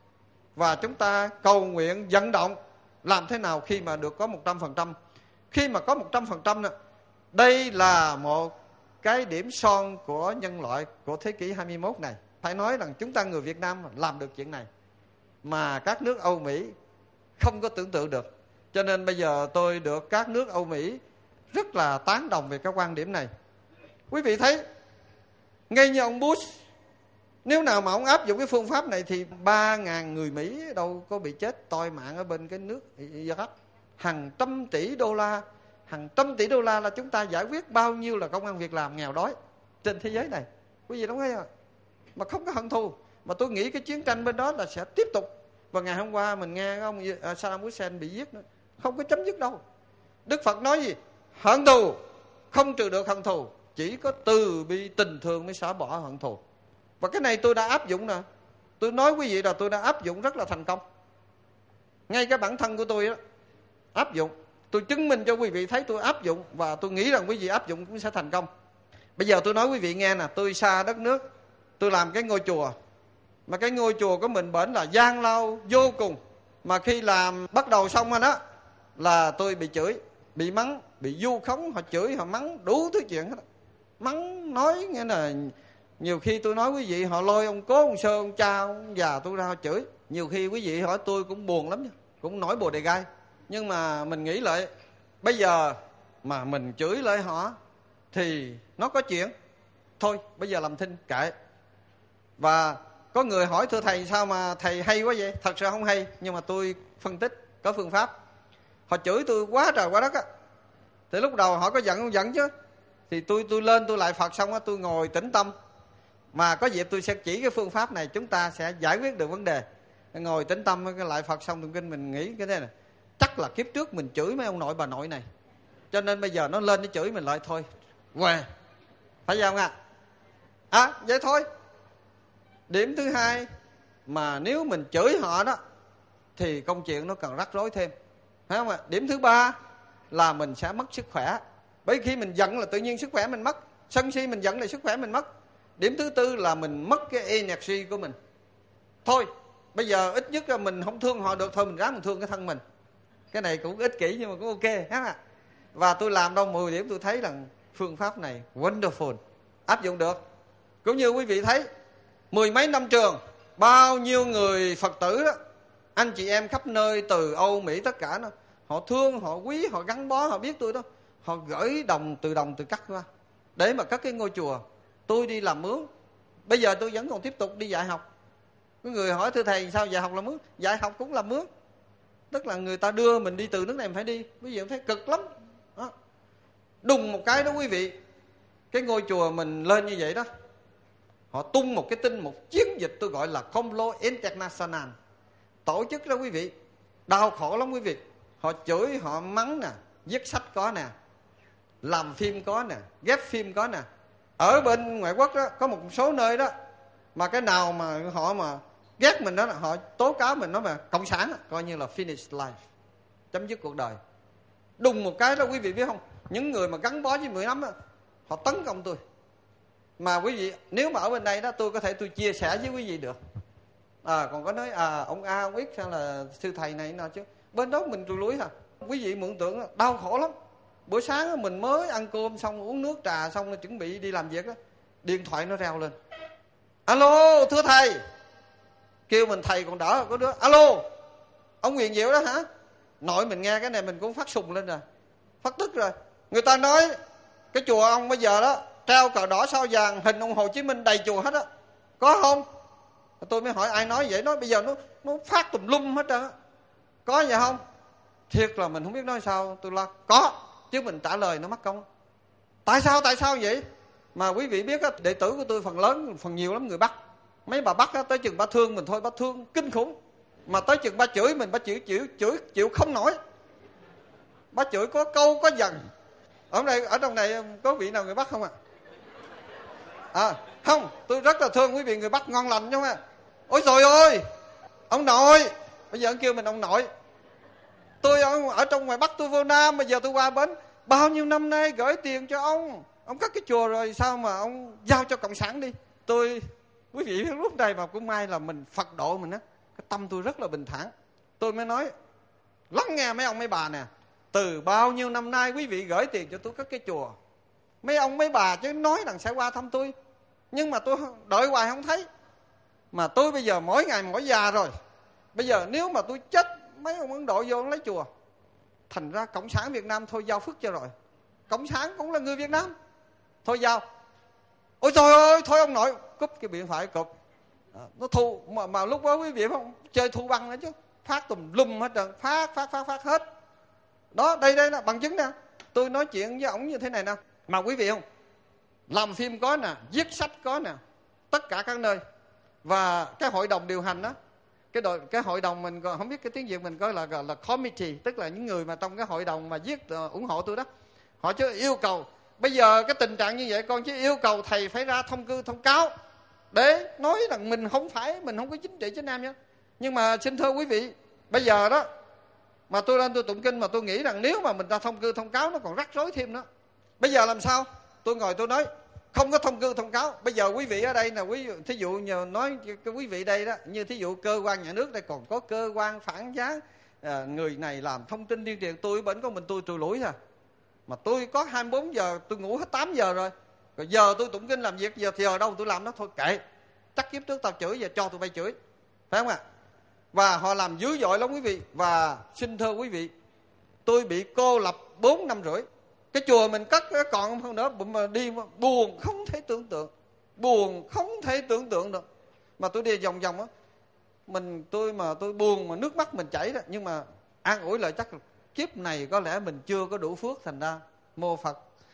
và chúng ta cầu nguyện vận động làm thế nào khi mà được có một trăm phần trăm. Khi mà có một trăm phần trăm, đây là một cái điểm son của nhân loại của thế kỷ hai mươi mốt này. Phải nói rằng chúng ta người Việt Nam làm được chuyện này mà các nước Âu Mỹ không có tưởng tượng được. Cho nên bây giờ tôi được các nước Âu Mỹ rất là tán đồng về cái quan điểm này. Quý vị thấy, ngay như ông Bush, nếu nào mà ông áp dụng cái phương pháp này thì ba ngàn người Mỹ đâu có bị chết toi mạng ở bên cái nước Iraq. Hàng trăm tỷ đô la, hàng trăm tỷ đô la là chúng ta giải quyết bao nhiêu là công ăn việc làm nghèo đói trên thế giới này. Quý vị đúng không? Mà không có hận thù. Mà tôi nghĩ cái chiến tranh bên đó là sẽ tiếp tục. Và ngày hôm qua mình nghe ông Saddam Hussein bị giết nữa, không có chấm dứt đâu. Đức Phật nói gì? Hận thù không trừ được hận thù, chỉ có từ bi tình thương mới xóa bỏ hận thù. Và cái này tôi đã áp dụng nè. Tôi nói quý vị là tôi đã áp dụng rất là thành công. Ngay cái bản thân của tôi đó, áp dụng. Tôi chứng minh cho quý vị thấy tôi áp dụng, và tôi nghĩ rằng quý vị áp dụng cũng sẽ thành công. Bây giờ tôi nói quý vị nghe nè, tôi xa đất nước, tôi làm cái ngôi chùa. Mà cái ngôi chùa của mình bển là gian lao vô cùng. Mà khi làm bắt đầu xong rồi đó, là tôi bị chửi, bị mắng, bị vu khống, họ chửi, họ mắng, đủ thứ chuyện hết. Mắng, nói nghĩa là nhiều khi tôi nói quý vị, họ lôi ông cố, ông sơ, ông cha, ông già tôi ra họ chửi. Nhiều khi quý vị hỏi tôi cũng buồn lắm nha, cũng nổi bồ đề gai. Nhưng mà mình nghĩ lại, bây giờ mà mình chửi lại họ thì nó có chuyện. Thôi bây giờ làm thinh kệ. Và có người hỏi thưa thầy, sao mà thầy hay quá vậy? Thật sự không hay, nhưng mà tôi phân tích có phương pháp. Họ chửi tôi quá trời quá đất á, thì lúc đầu họ có giận không? Giận chứ. Thì tôi tôi lên tôi lại Phật xong á, tôi ngồi tĩnh tâm. Mà có dịp tôi sẽ chỉ cái phương pháp này, chúng ta sẽ giải quyết được vấn đề. Ngồi tĩnh tâm cái lại Phật xong tụng kinh, mình nghĩ cái thế này, chắc là kiếp trước mình chửi mấy ông nội bà nội này, cho nên bây giờ nó lên nó chửi mình lại thôi. Què, phải không ạ? À? à vậy thôi. Điểm thứ hai, mà nếu mình chửi họ đó thì công chuyện nó cần rắc rối thêm, phải không ạ? Điểm thứ ba là mình sẽ mất sức khỏe. Bởi khi mình giận là tự nhiên sức khỏe mình mất. Sân si mình giận là sức khỏe mình mất. Điểm thứ tư là mình mất cái energy của mình. Thôi bây giờ ít nhất là mình không thương họ được, thôi mình ráng mình thương cái thân mình. Cái này cũng ích kỷ nhưng mà cũng ok ha. Và tôi làm đâu mười điểm tôi thấy rằng phương pháp này wonderful, áp dụng được. Cũng như quý vị thấy, mười mấy năm trường, bao nhiêu người Phật tử đó Anh chị em khắp nơi từ Âu Mỹ tất cả nó, họ thương, họ quý, họ gắn bó, họ biết tôi đó. Họ gửi đồng từ đồng từ cắt qua để mà cất cái ngôi chùa. Tôi đi làm mướn. Bây giờ tôi vẫn còn tiếp tục đi dạy học. Có người hỏi thưa thầy sao dạy học là mướn? Dạy học cũng là mướn. Tức là người ta đưa mình đi từ nước này mình phải đi. Quý vị em thấy cực lắm đó. Đùng một cái đó quý vị, cái ngôi chùa mình lên như vậy đó, họ tung một cái tin, một chiến dịch tôi gọi là Complot International. Tổ chức đó quý vị, đau khổ lắm quý vị. Họ chửi, họ mắng nè, viết sách có nè, làm phim có nè, ghép phim có nè. Ở bên ngoại quốc đó có một số nơi đó mà cái nào mà họ mà ghét mình đó, họ tố cáo mình nói mà cộng sản, coi như là finish life, chấm dứt cuộc đời. Đùng một cái đó quý vị biết không, những người mà gắn bó với mười năm đó, họ tấn công tôi. Mà quý vị nếu mà ở bên đây đó, tôi có thể tôi chia sẻ với quý vị được. À, còn có nói à ông A ông X hay là sư thầy này nào chứ bên đó mình trùi lũi hả. Quý vị mượn tưởng đau khổ lắm. Buổi sáng mình mới ăn cơm xong uống nước trà xong chuẩn bị đi làm việc đó, điện thoại nó reo lên. Alo thưa thầy. Kêu mình thầy còn đỡ, có đứa alo ông Quyền Diệu đó hả. Nội mình nghe cái này mình cũng phát sùng lên rồi, phát tức rồi. Người ta nói cái chùa ông bây giờ đó treo cờ đỏ sao vàng hình ông Hồ Chí Minh đầy chùa hết á, có không? Tôi mới hỏi ai nói vậy. Nói bây giờ nó nó phát tùm lum hết trơn á. Có vậy không? Thiệt là mình không biết nói sao. Tôi là có, chứ mình trả lời nó mất công. Tại sao tại sao vậy? Mà quý vị biết á, đệ tử của tôi phần lớn, phần nhiều lắm người Bắc. Mấy bà Bắc á, tới chừng bà thương mình thôi, bà thương kinh khủng. Mà tới chừng bà chửi mình, bà chửi chửi chửi chịu không nổi. Bà chửi có câu có dần. Ở đây ở trong này có vị nào người Bắc không ạ? À? à không, tôi rất là thương quý vị người Bắc ngon lành chứ không ạ? Ôi trời ơi, ông nội, bây giờ ông kêu mình ông nội. Tôi ở, ở trong ngoài Bắc tôi vô Nam, bây giờ tôi qua bến. Bao nhiêu năm nay gửi tiền cho ông, ông cất cái chùa rồi sao mà ông giao cho cộng sản đi. Tôi, quý vị biết lúc này mà cũng may là mình Phật độ mình á, cái tâm tôi rất là bình thản. Tôi mới nói, lắng nghe mấy ông mấy bà nè, từ bao nhiêu năm nay quý vị gửi tiền cho tôi cất cái chùa. Mấy ông mấy bà chứ nói rằng sẽ qua thăm tôi, nhưng mà tôi đợi hoài không thấy. Mà tôi bây giờ mỗi ngày mỗi già rồi. Bây giờ nếu mà tôi chết, mấy ông Ấn Độ vô lấy chùa. Thành ra cộng sản Việt Nam thôi giao phước cho rồi. Cộng sản cũng là người Việt Nam, thôi giao. Ôi trời ơi, thôi ông nội, cúp cái điện thoại cục. À, nó thu mà, mà lúc đó quý vị không chơi thu băng nữa chứ, phát tùm lum hết trơn, phát phát phát phát hết. Đó, đây đây là bằng chứng nè. Tôi nói chuyện với ổng như thế này nè. Mà quý vị không, làm phim có nè, viết sách có nè, tất cả các nơi. Và cái hội đồng điều hành đó, cái đội cái hội đồng mình không biết cái tiếng Việt mình coi là gọi là committee, tức là những người mà trong cái hội đồng mà viết uh, ủng hộ tôi đó. Họ chứ yêu cầu bây giờ cái tình trạng như vậy, con chứ yêu cầu thầy phải ra thông cư thông cáo để nói rằng mình không phải, mình không có chính trị chính nam nhá. Nhưng mà xin thưa quý vị, bây giờ đó mà tôi lên tôi tụng kinh mà tôi nghĩ rằng nếu mà mình ra thông cư thông cáo nó còn rắc rối thêm nữa. Bây giờ làm sao? Tôi ngồi tôi nói không có thông cư thông cáo. Bây giờ quý vị ở đây là quý thí dụ nhờ nói cái quý vị đây đó, như thí dụ cơ quan nhà nước đây còn có cơ quan phản gián, à, người này làm thông tin tuyên truyền, tôi vẫn có mình tôi trùi lũi thôi. Mà tôi có hai mươi bốn giờ, tôi ngủ hết tám giờ rồi. Rồi giờ tôi tụng kinh làm việc, giờ thì giờ đâu tôi làm đó thôi kệ. Chắc kiếp trước tao chửi, giờ cho tụi bay chửi. Phải không ạ? Và họ làm dữ dội lắm quý vị. Và xin thưa quý vị, tôi bị cô lập bốn năm rưỡi. Cái chùa mình cất còn không nữa, mà đi buồn không thể tưởng tượng. Buồn không thể tưởng tượng được. Mà tôi đi vòng vòng á, mình tôi mà tôi buồn mà nước mắt mình chảy đó. Nhưng mà an ủi lại chắc là kiếp này có lẽ mình chưa có đủ phước, thành ra mô Phật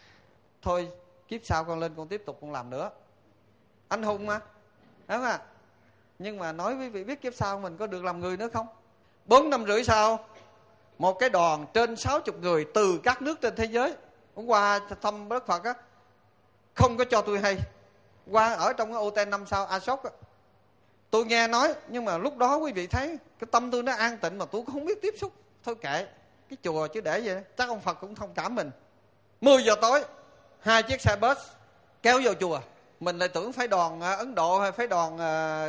thôi kiếp sau con lên con tiếp tục con làm nữa. Anh hùng mà, đúng không ạ? Nhưng mà nói quý vị biết kiếp sau mình có được làm người nữa không? Bốn năm rưỡi sau, một cái đoàn trên sáu chục người từ các nước trên thế giới hôm qua thăm Đức Phật á, không có cho tôi hay. Qua ở trong cái hotel năm sao Ashok á, tôi nghe nói, nhưng mà lúc đó quý vị thấy cái tâm tôi nó an tịnh mà tôi cũng không biết tiếp xúc. Thôi kệ, cái chùa chứ để vậy, chắc ông Phật cũng thông cảm mình. Mười giờ tối, hai chiếc xe bus kéo vào chùa. Mình lại tưởng phái đoàn Ấn Độ hay phái đoàn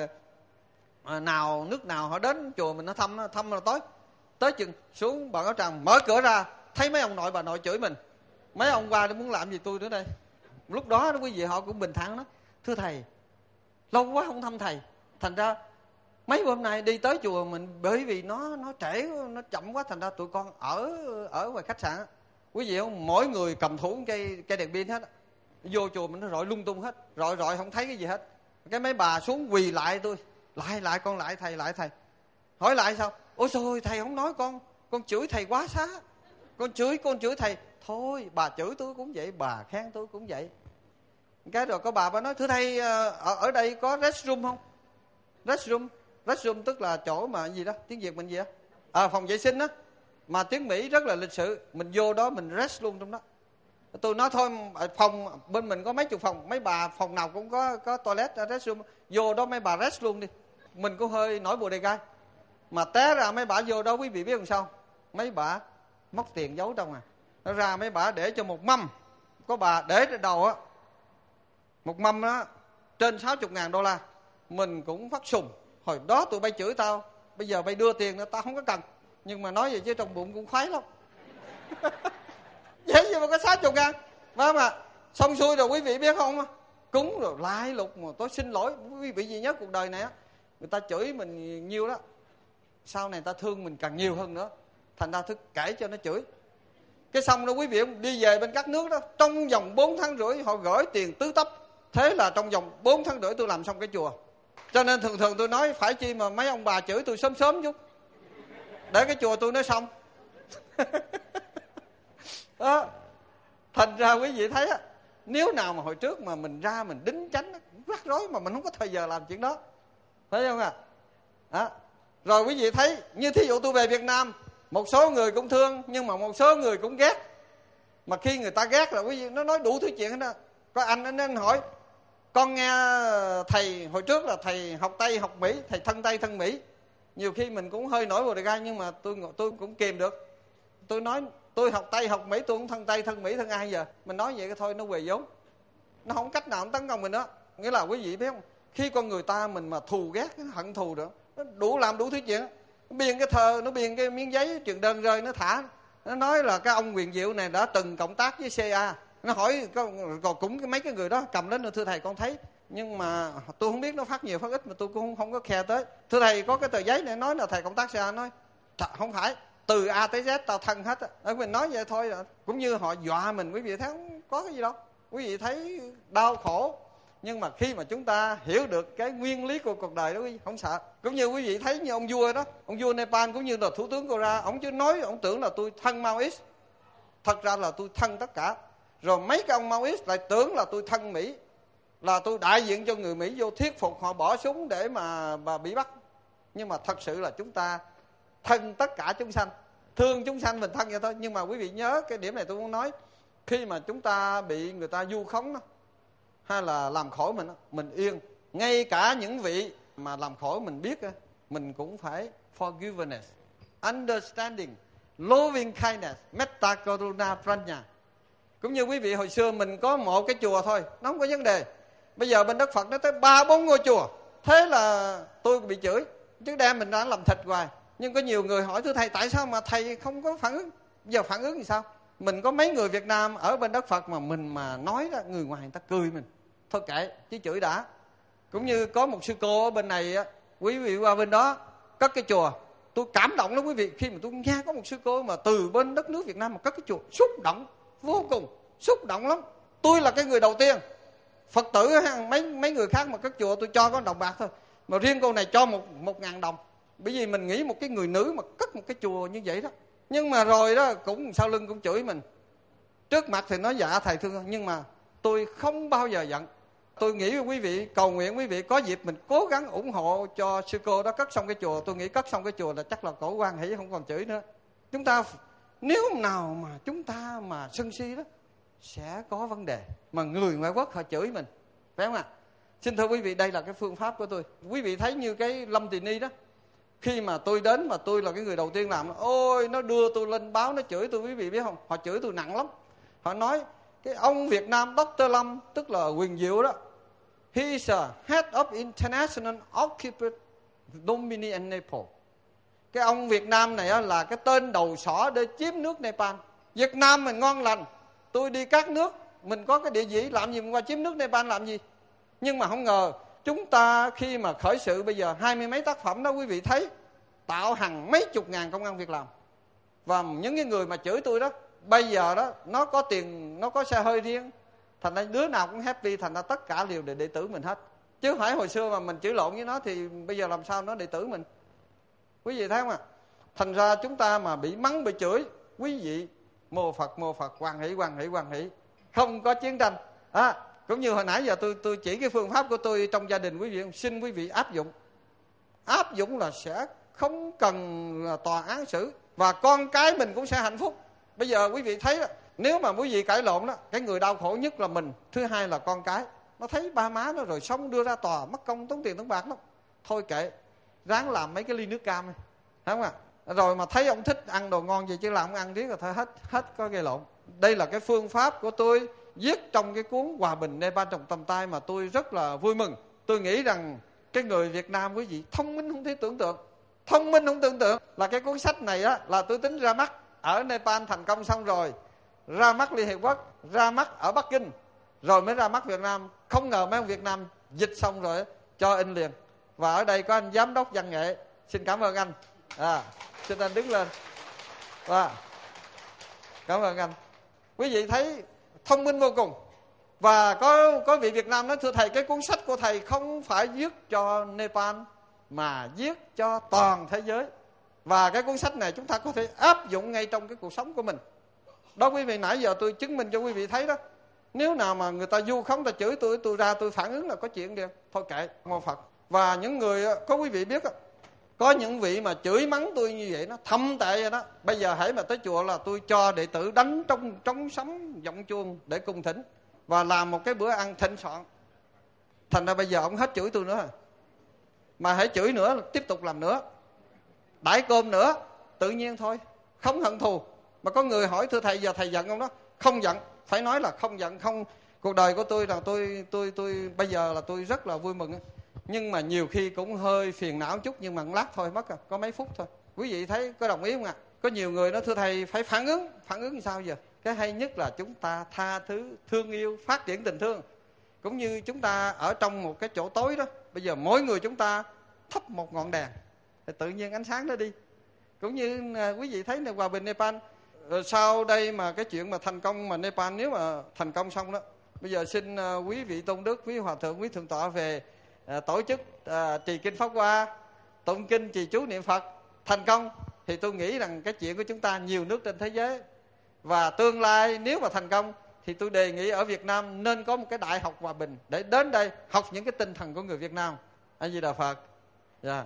uh, nào nước nào họ đến chùa mình nó thăm thăm là tối. Tới chừng xuống bọn áo tràng mở cửa ra, thấy mấy ông nội bà nội chửi mình. Mấy ông qua để muốn làm gì tôi nữa đây. Lúc đó quý vị họ cũng bình thản đó, thưa thầy, lâu quá không thăm thầy, thành ra Mấy hôm nay đi tới chùa mình, bởi vì nó nó trễ, nó chậm quá, thành ra tụi con ở ở ngoài khách sạn. Quý vị không, mỗi người cầm thủ cây cây đèn pin hết. Vô chùa mình nó rọi lung tung hết, rọi rọi không thấy cái gì hết. Cái mấy bà xuống quỳ lại tôi, lại lại con lại thầy, lại thầy. Hỏi lại sao? Ôi trời, thầy không nói con, con chửi thầy quá xá. Con chửi, con chửi thầy. Thôi, bà chửi tôi cũng vậy, bà khen tôi cũng vậy. Cái rồi có bà bà nói, thưa thầy, ở, ở đây có restroom không? Restroom, restroom tức là chỗ mà gì đó, tiếng Việt mình gì á? À, phòng vệ sinh á. Mà tiếng Mỹ rất là lịch sự, mình vô đó mình rest luôn trong đó. Tôi nói thôi, phòng bên mình có mấy chục phòng, mấy bà phòng nào cũng có có toilet, restroom, vô đó mấy bà rest luôn đi. Mình cũng hơi nổi bồ đề gai. Mà té ra mấy bà vô đó, quý vị biết làm sao? Mấy bà móc tiền giấu trong à. Nó ra mấy bà để cho một mâm, có bà để trên đầu á, một mâm đó trên sáu mươi ngàn đô la. Mình cũng phát sùng. Hồi đó tụi bay chửi tao, bây giờ bay đưa tiền tao không có cần. Nhưng mà nói vậy chứ trong bụng cũng khoái lắm. Vậy mà có sáu mươi ngàn. Mà mà xong xuôi rồi quý vị biết không? Cúng rồi lai lục mà tôi xin lỗi. Quý vị gì nhớ cuộc đời này á, người ta chửi mình nhiều đó, sau này ta thương mình càng nhiều hơn nữa. Thành ra thức kể cho nó chửi. Cái xong đó quý vị đi về bên các nước đó, trong vòng bốn tháng rưỡi họ gửi tiền tứ tấp. Thế là trong vòng bốn tháng rưỡi tôi làm xong cái chùa. Cho nên thường thường tôi nói phải chi mà mấy ông bà chửi tôi sớm sớm chút, để cái chùa tôi nó xong. Đó. Thành ra quý vị thấy á, nếu nào mà hồi trước mà mình ra mình đính chánh rắc rối mà mình không có thời giờ làm chuyện đó, thấy không ạ? À? À. Rồi quý vị thấy như thí dụ tôi về Việt Nam, một số người cũng thương nhưng mà một số người cũng ghét. Mà khi người ta ghét là quý vị nó nói đủ thứ chuyện hết đó. Có anh anh anh hỏi, con nghe thầy hồi trước là thầy học Tây học Mỹ, thầy thân Tây thân Mỹ. Nhiều khi mình cũng hơi nổi bồ đề gai nhưng mà tôi tôi cũng kìm được. Tôi nói tôi học Tây học Mỹ, tôi cũng thân Tây thân Mỹ thân ai giờ. Mình nói vậy cái thôi nó quề vốn. Nó không cách nào nó tấn công mình đó. Nghĩa là quý vị biết không, khi con người ta mình mà thù ghét, hận thù nữa, nó đủ làm đủ thứ chuyện. Nó biên cái thơ, nó biên cái miếng giấy truyền đơn rơi nó thả. Nó nói là cái ông Quyền Diệu này đã từng cộng tác với xê a. Nó hỏi còn cũng mấy cái người đó cầm đến, thưa thầy con thấy, nhưng mà tôi không biết nó phát nhiều phát ít mà tôi cũng không, không có khe tới. Thưa thầy có cái tờ giấy này nói là thầy cộng tác xê a. Nói không phải, từ A tới Z tao thân hết á. Mình nói vậy thôi. Cũng như họ dọa mình, quý vị thấy không có cái gì đâu. Quý vị thấy đau khổ, nhưng mà khi mà chúng ta hiểu được cái nguyên lý của cuộc đời đó, quý vị không sợ. Cũng như quý vị thấy như ông vua đó, ông vua Nepal cũng như là thủ tướng Gora, ông chứ nói, ông tưởng là tôi thân Maoist, thật ra là tôi thân tất cả. Rồi mấy cái ông Maoist lại tưởng là tôi thân Mỹ, là tôi đại diện cho người Mỹ vô thuyết phục họ bỏ súng để mà, mà bị bắt. Nhưng mà thật sự là chúng ta thân tất cả chúng sanh, thương chúng sanh mình thân vậy thôi. Nhưng mà quý vị nhớ cái điểm này tôi muốn nói, khi mà chúng ta bị người ta vu khống đó, hay là làm khổ mình, mình yên. Ngay cả những vị mà làm khổ mình biết, mình cũng phải forgiveness, understanding, loving kindness, metta karuna prajna. Cũng như quý vị hồi xưa mình có một cái chùa thôi, nó không có vấn đề. Bây giờ bên Đức Phật nó tới ba bốn ngôi chùa, thế là tôi bị chửi, chứ đem mình đã làm thịt hoài. Nhưng có nhiều người hỏi, thưa thầy tại sao mà thầy không có phản ứng? Giờ phản ứng thì sao? Mình có mấy người Việt Nam ở bên Đức Phật mà mình mà nói ra, người ngoài người ta cười mình. Thôi kệ, chứ chửi đã. Cũng như có một sư cô ở bên này á, quý vị qua bên đó cất cái chùa, tôi cảm động lắm quý vị. Khi mà tôi nghe có một sư cô mà từ bên đất nước Việt Nam mà cất cái chùa, xúc động vô cùng, xúc động lắm. Tôi là cái người đầu tiên. Phật tử mấy mấy người khác mà cất chùa tôi cho có đồng bạc thôi, mà riêng cô này cho một một ngàn đồng. Bởi vì mình nghĩ một cái người nữ mà cất một cái chùa như vậy đó. Nhưng mà rồi đó cũng sau lưng cũng chửi mình. Trước mặt thì nói dạ thầy thương, nhưng mà tôi không bao giờ giận. Tôi nghĩ với quý vị, cầu nguyện quý vị có dịp mình cố gắng ủng hộ cho sư cô đó cất xong cái chùa. Tôi nghĩ cất xong cái chùa là chắc là cổ quan hỷ, không còn chửi nữa. Chúng ta nếu nào mà chúng ta mà sân si đó sẽ có vấn đề. Mà người ngoại quốc họ chửi mình, phải không ạ? Xin thưa quý vị, đây là cái phương pháp của tôi. Quý vị thấy như cái Lâm Tỳ Ni đó, khi mà tôi đến mà tôi là cái người đầu tiên làm, ôi nó đưa tôi lên báo, nó chửi tôi, quý vị biết không? Họ chửi tôi nặng lắm. Họ nói cái ông Việt Nam Doctor Lâm, tức là Quyền Diệu đó, he is a head of international occupied Dominion in Nepal. Cái ông Việt Nam này là cái tên đầu sỏ để chiếm nước Nepal. Việt Nam mình ngon lành, tôi đi các nước, mình có cái địa vị làm gì mình qua chiếm nước Nepal làm gì? Nhưng mà không ngờ Chúng ta khi mà khởi sự bây giờ hai mươi mấy tác phẩm đó, quý vị thấy tạo hàng mấy chục ngàn công ăn việc làm. Và những cái người mà chửi tôi đó, bây giờ đó nó có tiền, nó có xe hơi riêng, thành ra đứa nào cũng happy, thành ra tất cả đều để đệ tử mình hết. Chứ không phải hồi xưa mà mình chửi lộn với nó thì bây giờ làm sao nó đệ tử mình. Quý vị thấy không ạ? Thành ra chúng ta mà bị mắng bị chửi, quý vị mô Phật mô Phật, hoan hỷ hoan hỷ hoan hỷ, không có chiến tranh. À, cũng như hồi nãy giờ tôi tôi chỉ cái phương pháp của tôi trong gia đình quý vị, xin quý vị áp dụng. Áp dụng là sẽ không cần tòa án xử, và con cái mình cũng sẽ hạnh phúc. Bây giờ quý vị thấy đó, nếu mà quý vị cãi lộn đó, cái người đau khổ nhất là mình, thứ hai là con cái. Nó thấy ba má nó rồi xong đưa ra tòa mất công tốn tiền tốn bạc lắm. Thôi kệ, ráng làm mấy cái ly nước cam, thấy không ạ? Rồi mà thấy ông thích ăn đồ ngon gì chứ làm ăn riết rồi thôi hết hết có gây lộn. Đây là cái phương pháp của tôi viết trong cái cuốn Hòa bình Nepal trong tầm tay mà tôi rất là vui mừng. Tôi nghĩ rằng cái người Việt Nam quý vị thông minh không thể tưởng tượng, thông minh không tưởng tượng là cái cuốn sách này á là tôi tính ra mắt ở Nepal thành công xong rồi, ra mắt Liên Hiệp Quốc, ra mắt ở Bắc Kinh, rồi mới ra mắt Việt Nam. Không ngờ mấy ông Việt Nam dịch xong rồi cho in liền. Và ở đây có anh giám đốc văn nghệ, xin cảm ơn anh. À, xin anh đứng lên. À, cảm ơn anh. Quý vị thấy thông minh vô cùng. Và có có vị Việt Nam nói thưa thầy, cái cuốn sách của thầy không phải viết cho Nepal mà viết cho toàn thế giới. Và cái cuốn sách này chúng ta có thể áp dụng ngay trong cái cuộc sống của mình. Đó quý vị, nãy giờ tôi chứng minh cho quý vị thấy đó. Nếu nào mà người ta vu khống, ta chửi tôi, tôi ra tôi phản ứng là có chuyện liền. Thôi kệ, mô Phật. Và những người, có quý vị biết, có những vị mà chửi mắng tôi như vậy, nó thâm tệ vậy đó. Bây giờ hãy mà tới chùa là tôi cho đệ tử đánh trong trống sấm giọng chuông để cung thỉnh, và làm một cái bữa ăn thịnh soạn. Thành ra bây giờ ông hết chửi tôi nữa. Mà hãy chửi nữa, tiếp tục làm nữa, đãi cơm nữa, tự nhiên thôi, không hận thù. Mà có người hỏi thưa thầy, giờ thầy giận không đó? Không giận, phải nói là không giận. Không, cuộc đời của tôi là tôi tôi tôi bây giờ là tôi rất là vui mừng, nhưng mà nhiều khi cũng hơi phiền não chút, nhưng mà một lát thôi, mất à, có mấy phút thôi. Quý vị thấy có đồng ý không ạ? À? Có nhiều người nói thưa thầy phải phản ứng, phản ứng sao giờ? Cái hay nhất là chúng ta tha thứ, thương yêu, phát triển tình thương. Cũng như chúng ta ở trong một cái chỗ tối đó, bây giờ mỗi người chúng ta thắp một ngọn đèn thì tự nhiên ánh sáng nó đi. Cũng như quý vị thấy này, Hòa bình Nepal, sau đây mà cái chuyện mà thành công mà Nepal, nếu mà thành công xong đó, bây giờ xin quý vị tôn đức, quý hòa thượng, quý thượng tọa về à, tổ chức à, trì kinh pháp hoa, tụng kinh trì chú niệm Phật thành công, thì tôi nghĩ rằng cái chuyện của chúng ta nhiều nước trên thế giới. Và tương lai nếu mà thành công thì tôi đề nghị ở Việt Nam nên có một cái đại học hòa bình để đến đây học những cái tinh thần của người Việt Nam. A Di Đà Phật. Yeah.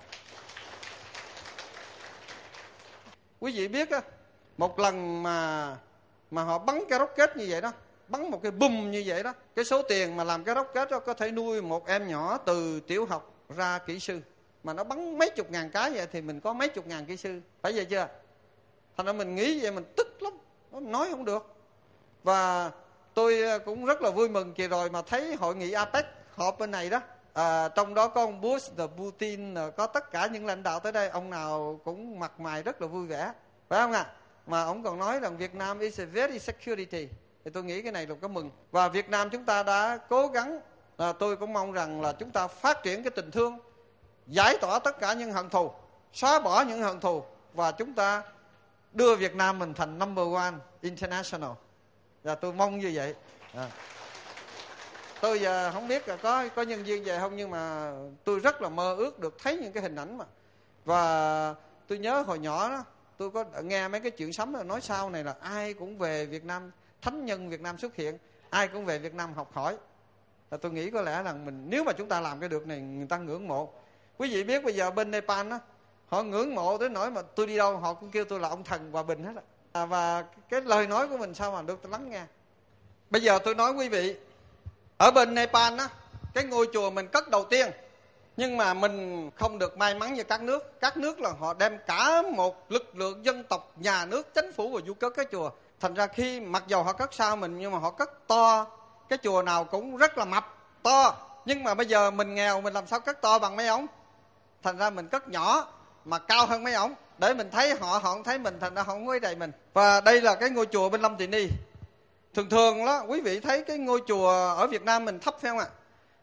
Quý vị biết á, một lần mà mà họ bắn cái rocket như vậy đó, bắn một cái bùm như vậy đó, cái số tiền mà làm cái rocket đó có thể nuôi một em nhỏ từ tiểu học ra kỹ sư. Mà nó bắn mấy chục ngàn cái vậy thì mình có mấy chục ngàn kỹ sư, phải vậy chưa? Thành ra mình nghĩ vậy mình tức lắm, nói không được. Và tôi cũng rất là vui mừng kỳ rồi mà thấy hội nghị a pếch họp bên này đó, à, trong đó có ông Bush, Putin, có tất cả những lãnh đạo tới đây, ông nào cũng mặt mày rất là vui vẻ, phải không ạ? À? Mà ông còn nói rằng Việt Nam is a very security, thì tôi nghĩ cái này là cái mừng. Và Việt Nam chúng ta đã cố gắng, à, tôi cũng mong rằng là chúng ta phát triển cái tình thương, giải tỏa tất cả những hận thù, xóa bỏ những hận thù, và chúng ta đưa Việt Nam mình thành number one international. Và tôi mong như vậy. À. Tôi giờ không biết là có có nhân viên về không, nhưng mà tôi rất là mơ ước được thấy những cái hình ảnh mà. Và tôi nhớ hồi nhỏ đó, tôi có nghe mấy cái chuyện sấm nói sau này là ai cũng về Việt Nam, thánh nhân Việt Nam xuất hiện, ai cũng về Việt Nam học hỏi. Và tôi nghĩ có lẽ là mình, nếu mà chúng ta làm cái được này, người ta ngưỡng mộ. Quý vị biết bây giờ bên Nepal đó, họ ngưỡng mộ tới nỗi mà tôi đi đâu họ cũng kêu tôi là ông thần hòa bình hết á. À, và cái lời nói của mình sao mà được lắng nghe. Bây giờ tôi nói quý vị, ở bên Nepal á, cái ngôi chùa mình cất đầu tiên, nhưng mà mình không được may mắn như các nước. Các nước là họ đem cả một lực lượng dân tộc, nhà nước, chính phủ và du cất cái chùa. Thành ra khi mặc dầu họ cất sau mình, nhưng mà họ cất to, cái chùa nào cũng rất là mập, to. Nhưng mà bây giờ mình nghèo, mình làm sao cất to bằng mấy ống? Thành ra mình cất nhỏ mà cao hơn mấy ống, để mình thấy họ, họ không thấy mình, thành ra họ không quấy rầy mình. Và đây là cái ngôi chùa bên Long Tỳ Ni. Thường thường đó, quý vị thấy cái ngôi chùa ở Việt Nam mình thấp phải không ạ?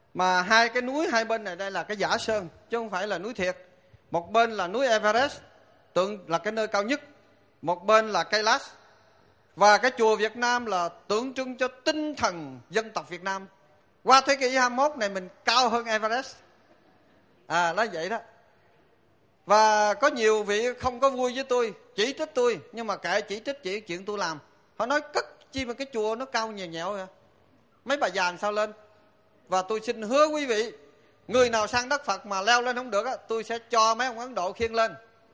Mà hai cái núi hai bên này đây là cái giả sơn, chứ không phải là núi thiệt. Một bên là núi Everest, tượng là cái nơi cao nhất. Một bên là Kailash. Và cái chùa Việt Nam là tượng trưng cho tinh thần dân tộc Việt Nam. Qua thế kỷ hai mươi mốt này mình cao hơn Everest. À, nói vậy đó. Và có nhiều vị không có vui với tôi, chỉ trích tôi. Nhưng mà kệ, chỉ trích chỉ chuyện tôi làm. Họ nói cất chi mà cái chùa nó cao nhèo nhẹo vậy. Mấy bà già sao lên. Và tôi xin hứa quý vị, người nào sang đất Phật mà leo lên không được á, tôi sẽ cho mấy ông Ấn Độ khiêng lên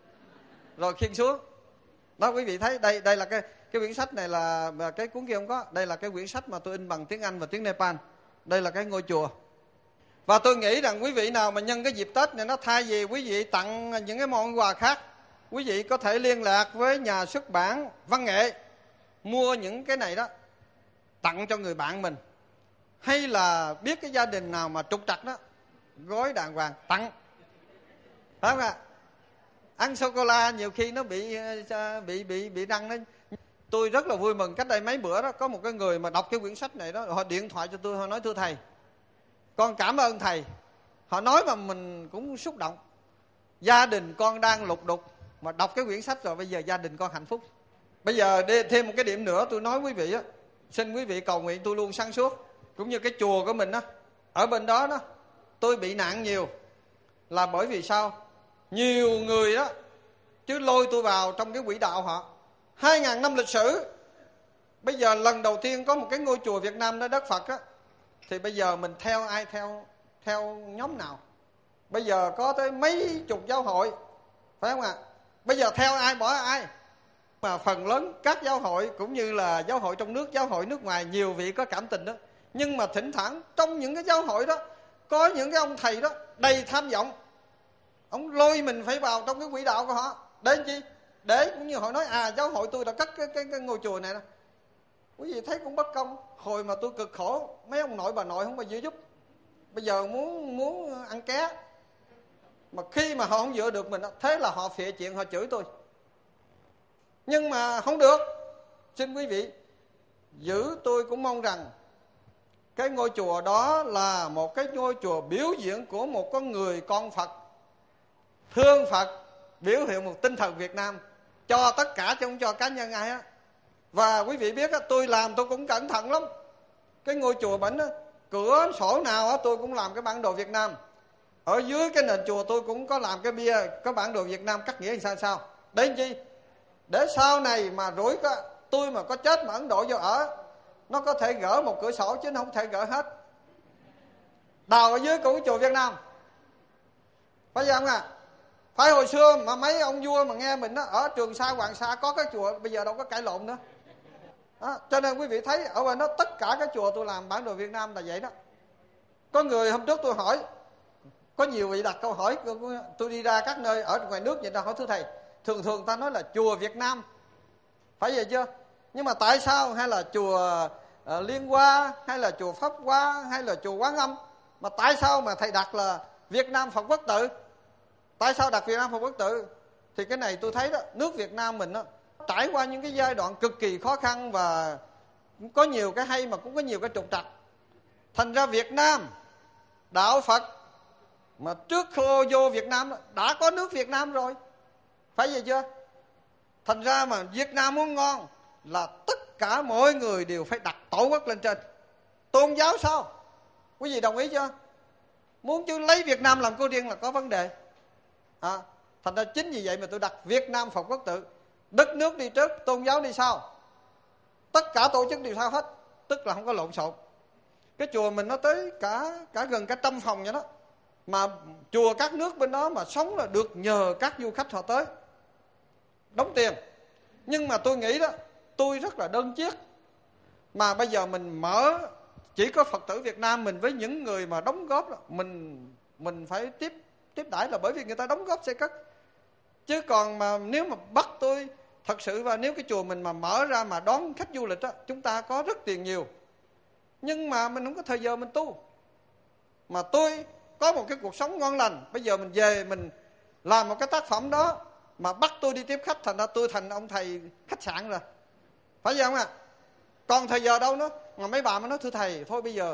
rồi khiêng xuống. Đó, quý vị thấy đây, đây là cái cái quyển sách này, là cái cuốn kia không có. Đây là cái quyển sách mà tôi in bằng tiếng Anh và tiếng Nepal. Đây là cái ngôi chùa. Và tôi nghĩ rằng quý vị nào mà nhân cái dịp Tết này, nó thay vì quý vị tặng những cái món quà khác, quý vị có thể liên lạc với nhà xuất bản văn nghệ, mua những cái này đó tặng cho người bạn mình. Hay là biết cái gia đình nào mà trục trặc đó, gói đàng hoàng tặng. Phải không ạ? Ăn sô-cô-la nhiều khi nó bị bị bị bị răng đó. Tôi rất là vui mừng, cách đây mấy bữa đó có một cái người mà đọc cái quyển sách này đó, họ điện thoại cho tôi, họ nói thưa thầy, con cảm ơn thầy. Họ nói mà mình cũng xúc động. Gia đình con đang lục đục mà đọc cái quyển sách rồi, bây giờ gia đình con hạnh phúc. Bây giờ thêm một cái điểm nữa tôi nói quý vị á, xin quý vị cầu nguyện tôi luôn sáng suốt. Cũng như cái chùa của mình á, ở bên đó đó tôi bị nạn nhiều là bởi vì sao? Nhiều người đó chứ lôi tôi vào trong cái quỹ đạo họ. Hai ngàn năm lịch sử, bây giờ lần đầu tiên có một cái ngôi chùa Việt Nam nơi đất Phật á, thì bây giờ mình theo ai, theo theo nhóm nào? Bây giờ có tới mấy chục giáo hội, phải không ạ? Bây giờ theo ai bỏ ai? Mà phần lớn các giáo hội cũng như là giáo hội trong nước, giáo hội nước ngoài, nhiều vị có cảm tình đó. Nhưng mà thỉnh thoảng trong những cái giáo hội đó có những cái ông thầy đó đầy tham vọng, ông lôi mình phải vào trong cái quỹ đạo của họ. Để làm chi? Để cũng như họ nói à giáo hội tôi đã cất cái, cái, cái ngôi chùa này nè. Quý vị thấy cũng bất công. Hồi mà tôi cực khổ, mấy ông nội bà nội không bao giờ giúp. Bây giờ muốn muốn ăn ké, mà khi mà họ không dựa được mình, thế là họ phệ chuyện, họ chửi tôi. Nhưng mà không được. Xin quý vị giữ, tôi cũng mong rằng cái ngôi chùa đó là một cái ngôi chùa biểu diễn của một con người con Phật, thương Phật, biểu hiện một tinh thần Việt Nam cho tất cả chứ không cho cá nhân ai á. Và quý vị biết á, tôi làm tôi cũng cẩn thận lắm. Cái ngôi chùa bển á, cửa sổ nào á tôi cũng làm cái bản đồ Việt Nam. Ở dưới cái nền chùa tôi cũng có làm cái bia có bản đồ Việt Nam cắt nghĩa làm sao sao. Để làm chi? Để sau này mà rủi có tôi mà có chết mà Ấn Độ vô ở, nó có thể gỡ một cửa sổ chứ nó không thể gỡ hết. Đào ở dưới của chùa Việt Nam, phải không à? Phải hồi xưa mà mấy ông vua mà nghe mình đó, ở Trường Sa Hoàng Sa có cái chùa, bây giờ đâu có cãi lộn nữa. Đó, cho nên quý vị thấy ở bên đó tất cả các chùa tôi làm bản đồ Việt Nam là vậy đó. Có người hôm trước tôi hỏi, có nhiều vị đặt câu hỏi, tôi đi ra các nơi ở ngoài nước vậy ta hỏi thưa thầy, thường thường ta nói là chùa Việt Nam, phải vậy chưa? Nhưng mà tại sao hay là chùa uh, Liên Hoa, hay là chùa Pháp Hoa, hay là chùa Quán Âm, mà tại sao mà thầy đặt là Việt Nam Phật Quốc Tự? Tại sao đặt Việt Nam Phật Quốc Tự? Thì cái này tôi thấy đó, nước Việt Nam mình đó, trải qua những cái giai đoạn cực kỳ khó khăn và có nhiều cái hay mà cũng có nhiều cái trục trặc. Thành ra Việt Nam, đạo Phật mà trước khi vô Việt Nam đã có nước Việt Nam rồi, phải vậy chưa? Thành ra mà Việt Nam muốn ngon là tất cả mọi người đều phải đặt tổ quốc lên trên. Tôn giáo sao? Quý vị đồng ý chưa? Muốn chứ lấy Việt Nam làm cô riêng là có vấn đề. À, thành ra chính vì vậy mà tôi đặt Việt Nam Phật Quốc Tự. Đất nước đi trước, tôn giáo đi sau. Tất cả tổ chức đều sao hết, tức là không có lộn xộn. Cái chùa mình nó tới cả cả gần cả trăm phòng vậy đó. Mà chùa các nước bên đó mà sống là được nhờ các du khách họ tới đóng tiền. Nhưng mà tôi nghĩ đó, tôi rất là đơn chiếc. Mà bây giờ mình mở chỉ có Phật tử Việt Nam mình với những người mà đóng góp đó, mình mình phải tiếp tiếp đãi là bởi vì người ta đóng góp xây cất. Chứ còn mà nếu mà bắt tôi thật sự, và nếu cái chùa mình mà mở ra mà đón khách du lịch đó, chúng ta có rất tiền nhiều. Nhưng mà mình không có thời giờ mình tu. Mà tôi có một cái cuộc sống ngon lành, bây giờ mình về mình làm một cái tác phẩm đó mà bắt tôi đi tiếp khách, thành ra tôi thành ông thầy khách sạn rồi, phải không ạ? Còn thời giờ đâu nữa. Mà mấy bà mới nói thưa thầy, thôi bây giờ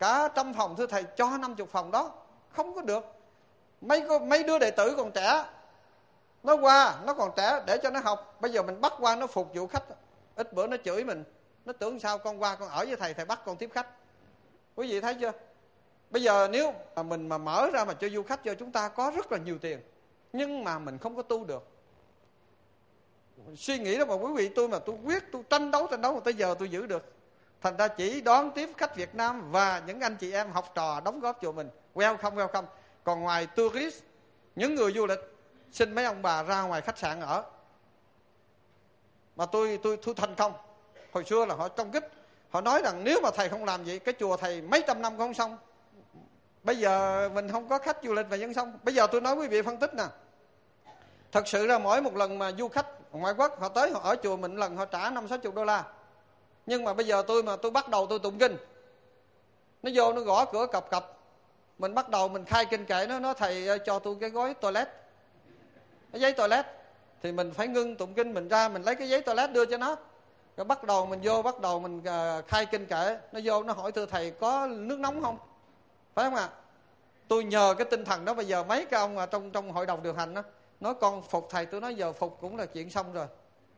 cả trăm phòng, thưa thầy cho năm chục phòng đó, không có được. Mấy mấy đứa đệ tử còn trẻ, nó qua, nó còn trẻ để cho nó học. Bây giờ mình bắt qua nó phục vụ khách, ít bữa nó chửi mình, nó tưởng sao con qua con ở với thầy, thầy bắt con tiếp khách. Quý vị thấy chưa? Bây giờ nếu mà mình mà mở ra mà cho du khách, cho chúng ta có rất là nhiều tiền, nhưng mà mình không có tu được. Suy nghĩ đó mà quý vị, tôi mà tôi quyết, tôi tranh đấu tranh đấu mà tới giờ tôi giữ được. Thành ra chỉ đón tiếp khách Việt Nam và những anh chị em học trò đóng góp cho mình, welcome welcome. Còn ngoài tourist, những người du lịch, xin mấy ông bà ra ngoài khách sạn ở. Mà tôi tôi tôi thành công. Hồi xưa là họ công kích, họ nói rằng nếu mà thầy không làm vậy, cái chùa thầy mấy trăm năm cũng không xong. Bây giờ mình không có khách du lịch và dân xong. Bây giờ tôi nói quý vị phân tích nè. Thật sự là mỗi một lần mà du khách ngoại quốc họ tới, họ ở chùa mình lần họ trả năm sáu chục đô la. Nhưng mà bây giờ tôi mà tôi bắt đầu tôi tụng kinh, nó vô nó gõ cửa cập cập, mình bắt đầu mình khai kinh kệ nó, nó thầy cho tôi cái gói toilet, cái giấy toilet, thì mình phải ngưng tụng kinh, mình ra mình lấy cái giấy toilet đưa cho nó. Rồi bắt đầu mình vô, bắt đầu mình khai kinh kệ, nó vô nó hỏi thưa thầy có nước nóng không, phải không ạ? À? Tôi nhờ cái tinh thần đó, bây giờ mấy cái ông ở trong trong hội đồng điều hành đó nói con phục thầy, tôi nói giờ phục cũng là chuyện xong rồi.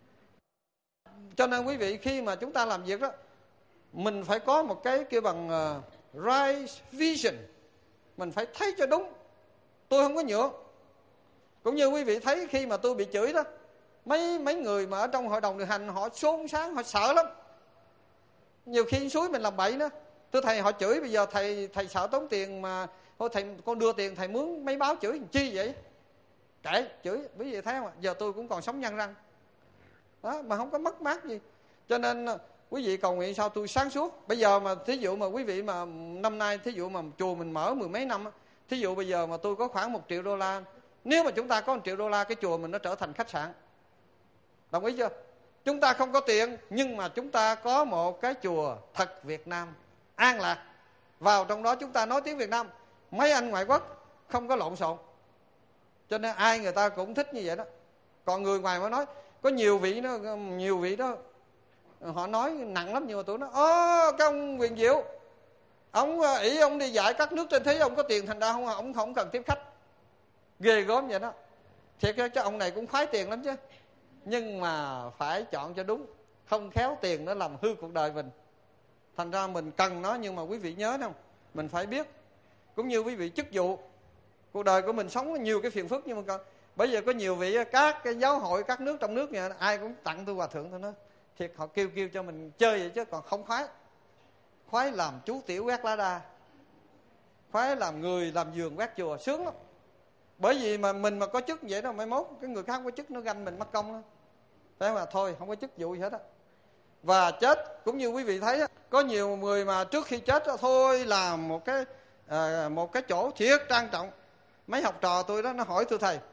Cho nên quý vị, khi mà chúng ta làm việc đó, mình phải có một cái kêu bằng uh, right vision, mình phải thấy cho đúng. Tôi không có nhượng. Cũng như quý vị thấy khi mà tôi bị chửi đó, mấy mấy người mà ở trong hội đồng điều hành họ xôn xao, họ sợ lắm. Nhiều khi suối mình làm bậy đó, tôi thầy họ chửi, bây giờ thầy thầy sợ tốn tiền mà thôi thầy con đưa tiền thầy mướn mấy báo chửi chi vậy? Kệ chửi, quý vị thấy không ạ? Giờ tôi cũng còn sống nhăn răng đó, mà không có mất mát gì. Cho nên quý vị cầu nguyện sao tôi sáng suốt. Bây giờ mà thí dụ mà quý vị mà năm nay thí dụ mà chùa mình mở mười mấy năm, thí dụ bây giờ mà tôi có khoảng một triệu đô la, nếu mà chúng ta có một triệu đô la, cái chùa mình nó trở thành khách sạn. Đồng ý chưa? Chúng ta không có tiền, nhưng mà chúng ta có một cái chùa thật Việt Nam, an lạc. Vào trong đó chúng ta nói tiếng Việt Nam, mấy anh ngoại quốc không có lộn xộn. Cho nên ai người ta cũng thích như vậy đó. Còn người ngoài mới nói, có nhiều vị đó, nhiều vị đó họ nói nặng lắm, nhưng mà tôi nói ơ cái ông Quyền Diệu, ông ỷ ông đi dạy các nước trên thế giới, ông có tiền thành ra không ông không cần tiếp khách. Ghê gớm vậy đó. Thiệt chứ ông này cũng khoái tiền lắm chứ, nhưng mà phải chọn cho đúng, không khéo tiền nó làm hư cuộc đời mình. Thành ra mình cần nó, nhưng mà quý vị nhớ không, mình phải biết. Cũng như quý vị chức vụ, cuộc đời của mình sống nhiều cái phiền phức, nhưng mà còn bây giờ có nhiều vị các cái giáo hội các nước trong nước nhà ai cũng tặng tôi hòa thượng, tôi nói thiệt họ kêu kêu cho mình chơi vậy chứ còn không khoái. Khoái làm chú tiểu quét lá đa, khoái làm người làm vườn quét chùa, sướng lắm. Bởi vì mà mình mà có chức vậy đó, mai mốt cái người khác có chức nó ganh mình mất công đó. Thế mà thôi không có chức vụ gì hết á. Và chết cũng như quý vị thấy á, có nhiều người mà trước khi chết đó, thôi làm một cái à, một cái chỗ thiệt trang trọng. Mấy học trò tôi đó nó hỏi tôi thầy,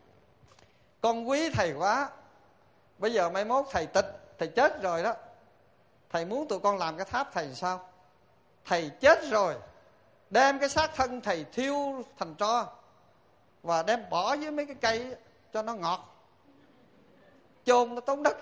con quý thầy quá, bây giờ mai mốt thầy tịch, thầy chết rồi đó, thầy muốn tụi con làm cái tháp thầy sao? Thầy chết rồi, đem cái xác thân thầy thiêu thành tro và đem bỏ với mấy cái cây cho nó ngọt, chôn nó tốn đất.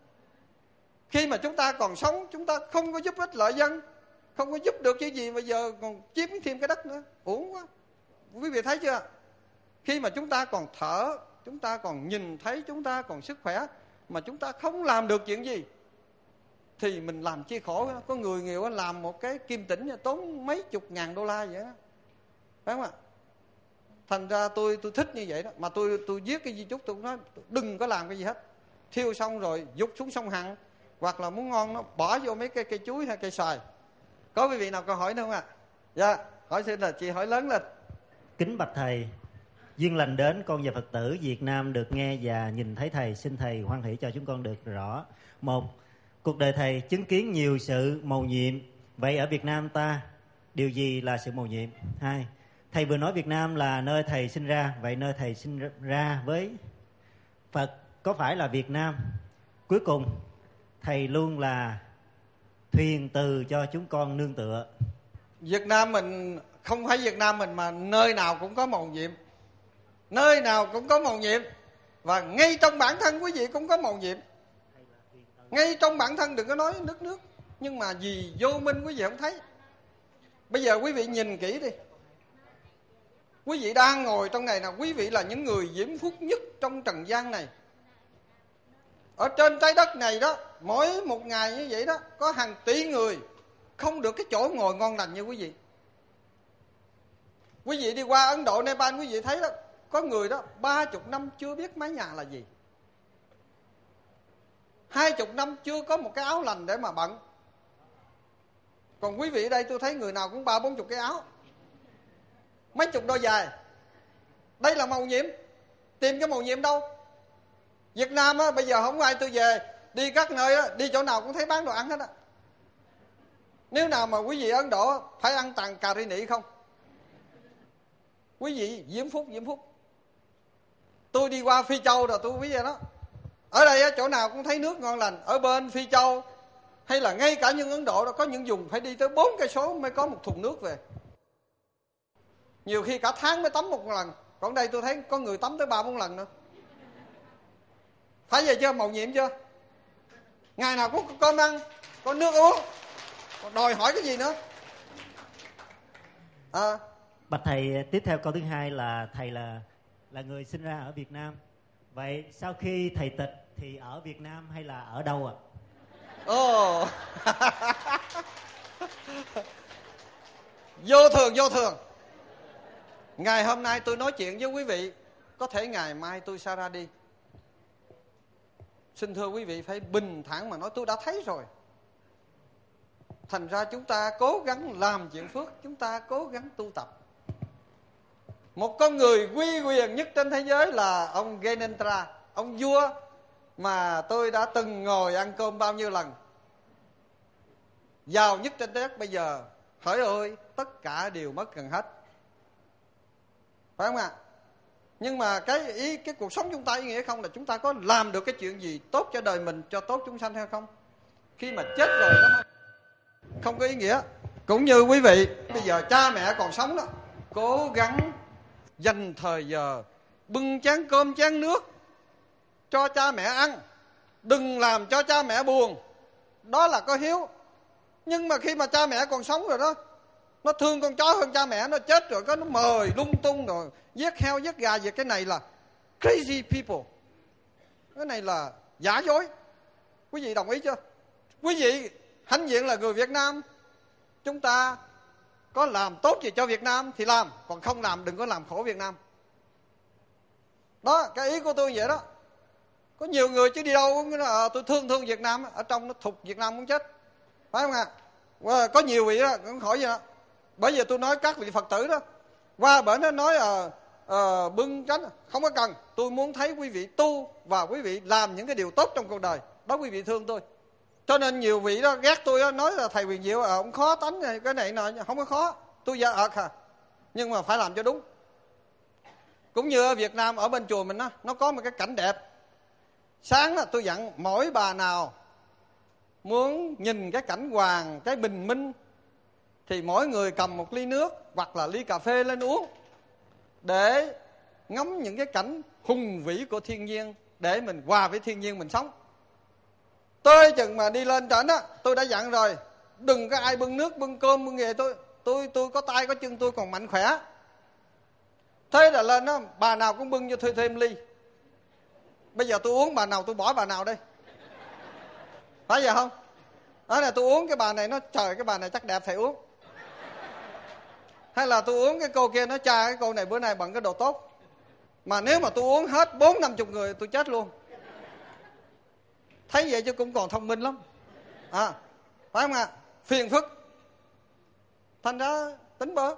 Khi mà chúng ta còn sống, chúng ta không có giúp ích lợi dân, không có giúp được cái gì, bây giờ còn chiếm thêm cái đất nữa, uổng quá. Quý vị thấy chưa? Khi mà chúng ta còn thở, chúng ta còn nhìn thấy, chúng ta còn sức khỏe, mà chúng ta không làm được chuyện gì, thì mình làm chi khổ. Có người nghèo làm một cái kim tĩnh tốn mấy chục ngàn đô la vậy đó, phải không ạ? Thành ra tôi tôi thích như vậy đó. Mà tôi tôi viết cái di chúc, tôi nói đừng có làm cái gì hết, thiêu xong rồi vứt xuống sông Hằng, hoặc là muốn ngon nó bỏ vô mấy cây cây chuối hay cây xoài. Có quý vị nào câu hỏi nữa không ạ? Dạ, hỏi xin là chị hỏi lớn lên. Kính bạch thầy, duyên lành đến con và Phật tử Việt Nam được nghe và nhìn thấy thầy, xin thầy hoan hỷ cho chúng con được rõ. Một, cuộc đời thầy chứng kiến nhiều sự mầu nhiệm, vậy ở Việt Nam ta điều gì là sự mầu nhiệm? Hai, thầy vừa nói Việt Nam là nơi thầy sinh ra, vậy nơi thầy sinh ra với Phật có phải là Việt Nam? Cuối cùng, thầy luôn là thuyền từ cho chúng con nương tựa. Việt Nam mình không phải Việt Nam mình mà nơi nào cũng có mầu nhiệm, nơi nào cũng có mầu nhiệm, và ngay trong bản thân quý vị cũng có mầu nhiệm. Ngay trong bản thân, đừng có nói nước nước, nhưng mà vì vô minh quý vị không thấy. Bây giờ quý vị nhìn kỹ đi. Quý vị đang ngồi trong này là quý vị là những người diễm phúc nhất trong trần gian này. Ở trên trái đất này đó, mỗi một ngày như vậy đó, có hàng tỷ người không được cái chỗ ngồi ngon lành như quý vị. Quý vị đi qua Ấn Độ, Nepal, quý vị thấy đó, có người đó ba chục năm chưa biết mái nhà là gì, hai chục năm chưa có một cái áo lành để mà bận. Còn quý vị ở đây tôi thấy người nào cũng ba bốn chục cái áo, mấy chục đôi giày. Đây là màu nhiệm. Tìm cái màu nhiệm đâu? Việt Nam á, bây giờ không ai tôi về đi các nơi á, đi chỗ nào cũng thấy bán đồ ăn hết á. Nếu nào mà quý vị ở Ấn Độ phải ăn toàn cà ri nị không? Quý vị diễm phúc diễm phúc. Tôi đi qua Phi Châu rồi tôi biết vậy đó. Ở đây á, chỗ nào cũng thấy nước ngon lành. Ở bên Phi Châu hay là ngay cả những Ấn Độ đó, có những vùng phải đi tới bốn cây số mới có một thùng nước về. Nhiều khi cả tháng mới tắm một lần. Còn đây tôi thấy có người tắm tới ba bốn lần nữa. Phải vậy chưa? Màu nhiệm chưa? Ngày nào cũng có cơm ăn, có nước uống, còn đòi hỏi cái gì nữa? À. Bạch thầy, tiếp theo câu thứ hai là thầy là là người sinh ra ở Việt Nam. Vậy sau khi thầy tịch thì ở Việt Nam hay là ở đâu ạ? Ồ. Oh. Vô thường vô thường. Ngày hôm nay tôi nói chuyện với quý vị, có thể ngày mai tôi sẽ ra đi. Xin thưa quý vị phải bình thản mà nói, tôi đã thấy rồi. Thành ra chúng ta cố gắng làm chuyện phước, chúng ta cố gắng tu tập. Một con người uy quyền nhất trên thế giới là ông Gyanendra, ông vua mà tôi đã từng ngồi ăn cơm bao nhiêu lần. Giàu nhất trên đất bây giờ, hỡi ơi, tất cả đều mất gần hết. Phải không ạ? À? Nhưng mà cái ý cái cuộc sống chúng ta ý nghĩa không là chúng ta có làm được cái chuyện gì tốt cho đời mình, cho tốt chúng sanh hay không? Khi mà chết rồi đó không có ý nghĩa. Cũng như quý vị, bây giờ cha mẹ còn sống đó, cố gắng dành thời giờ bưng chén cơm chén nước cho cha mẹ ăn, đừng làm cho cha mẹ buồn. Đó là có hiếu. Nhưng mà khi mà cha mẹ còn sống rồi đó, nó thương con chó hơn cha mẹ, nó chết rồi có nó mời lung tung rồi giết heo giết gà về. Cái này là crazy people, cái này là giả dối. Quý vị đồng ý chưa? Quý vị hãnh diện là người Việt Nam, chúng ta có làm tốt gì cho Việt Nam thì làm, còn không làm đừng có làm khổ Việt Nam. Đó, cái ý của tôi vậy đó. Có nhiều người chứ đi đâu cũng nói à, tôi thương thương Việt Nam, ở trong nó thục Việt Nam muốn chết. Phải không ạ? À? Có nhiều vị đó cũng khỏi vậy đó. Bởi vì tôi nói các vị Phật tử đó, qua bển nó nói à, à, bưng chánh, không có cần. Tôi muốn thấy quý vị tu và quý vị làm những cái điều tốt trong cuộc đời. Đó quý vị thương tôi. Cho nên nhiều vị đó ghét tôi đó, nói là thầy Quyền Diệu à, ông khó tánh này, cái này nọ. Không có khó, tôi dạ ợt à. Nhưng mà phải làm cho đúng. Cũng như ở Việt Nam, ở bên chùa mình đó, nó có một cái cảnh đẹp. Sáng là tôi dặn mỗi bà nào muốn nhìn cái cảnh hoàng, cái bình minh, thì mỗi người cầm một ly nước hoặc là ly cà phê lên uống, để ngắm những cái cảnh hùng vĩ của thiên nhiên, để mình hòa với thiên nhiên mình sống. Tới chừng mà đi lên trển á, tôi đã dặn rồi, đừng có ai bưng nước, bưng cơm, bưng nghề. Tôi tôi tôi có tay có chân, tôi còn mạnh khỏe. Thế là lên đó, bà nào cũng bưng cho tôi thêm ly. Bây giờ tôi uống bà nào tôi bỏ bà nào đây? Phải vậy không? Đó là tôi uống cái bà này, nó trời cái bà này chắc đẹp thầy uống. Hay là tôi uống cái cô kia, nó cha cái cô này bữa nay bằng cái đồ tốt. Mà nếu mà tôi uống hết bốn năm chục người tôi chết luôn. Thấy vậy chứ cũng còn thông minh lắm. À, phải không ạ? À? Phiền phức. Thành ra tính bớt.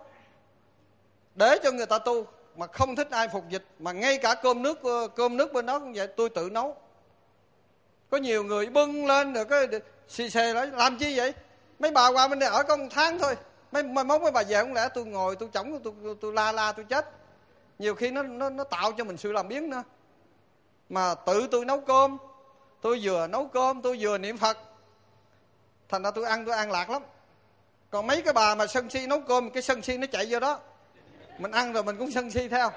Để cho người ta tu. Mà không thích ai phục dịch. Mà ngay cả cơm nước cơm nước bên đó cũng vậy, tôi tự nấu. Có nhiều người bưng lên rồi cái xì xề lại. Làm chi vậy? Mấy bà qua bên đây ở có một tháng thôi. Mấy mai mốt mấy bà về không lẽ tôi ngồi tôi chổng tôi, tôi, tôi la la tôi chết. Nhiều khi nó, nó, nó tạo cho mình sự làm biếng nữa. Mà tự tôi nấu cơm, tôi vừa nấu cơm tôi vừa niệm Phật, thành ra tôi ăn tôi an lạc lắm. Còn mấy cái bà mà sân si nấu cơm, cái sân si nó chạy vô đó, mình ăn rồi mình cũng sân si theo.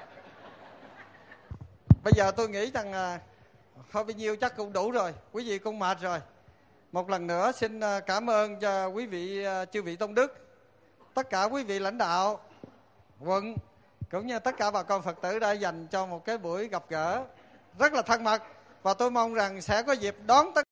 Bây giờ tôi nghĩ rằng à, thôi bao nhiêu chắc cũng đủ rồi, quý vị cũng mệt rồi. Một lần nữa xin cảm ơn cho quý vị chư vị tông đức tất cả quý vị lãnh đạo quận cũng như tất cả bà con Phật tử đã dành cho một cái buổi gặp gỡ rất là thân mật, và tôi mong rằng sẽ có dịp đón tất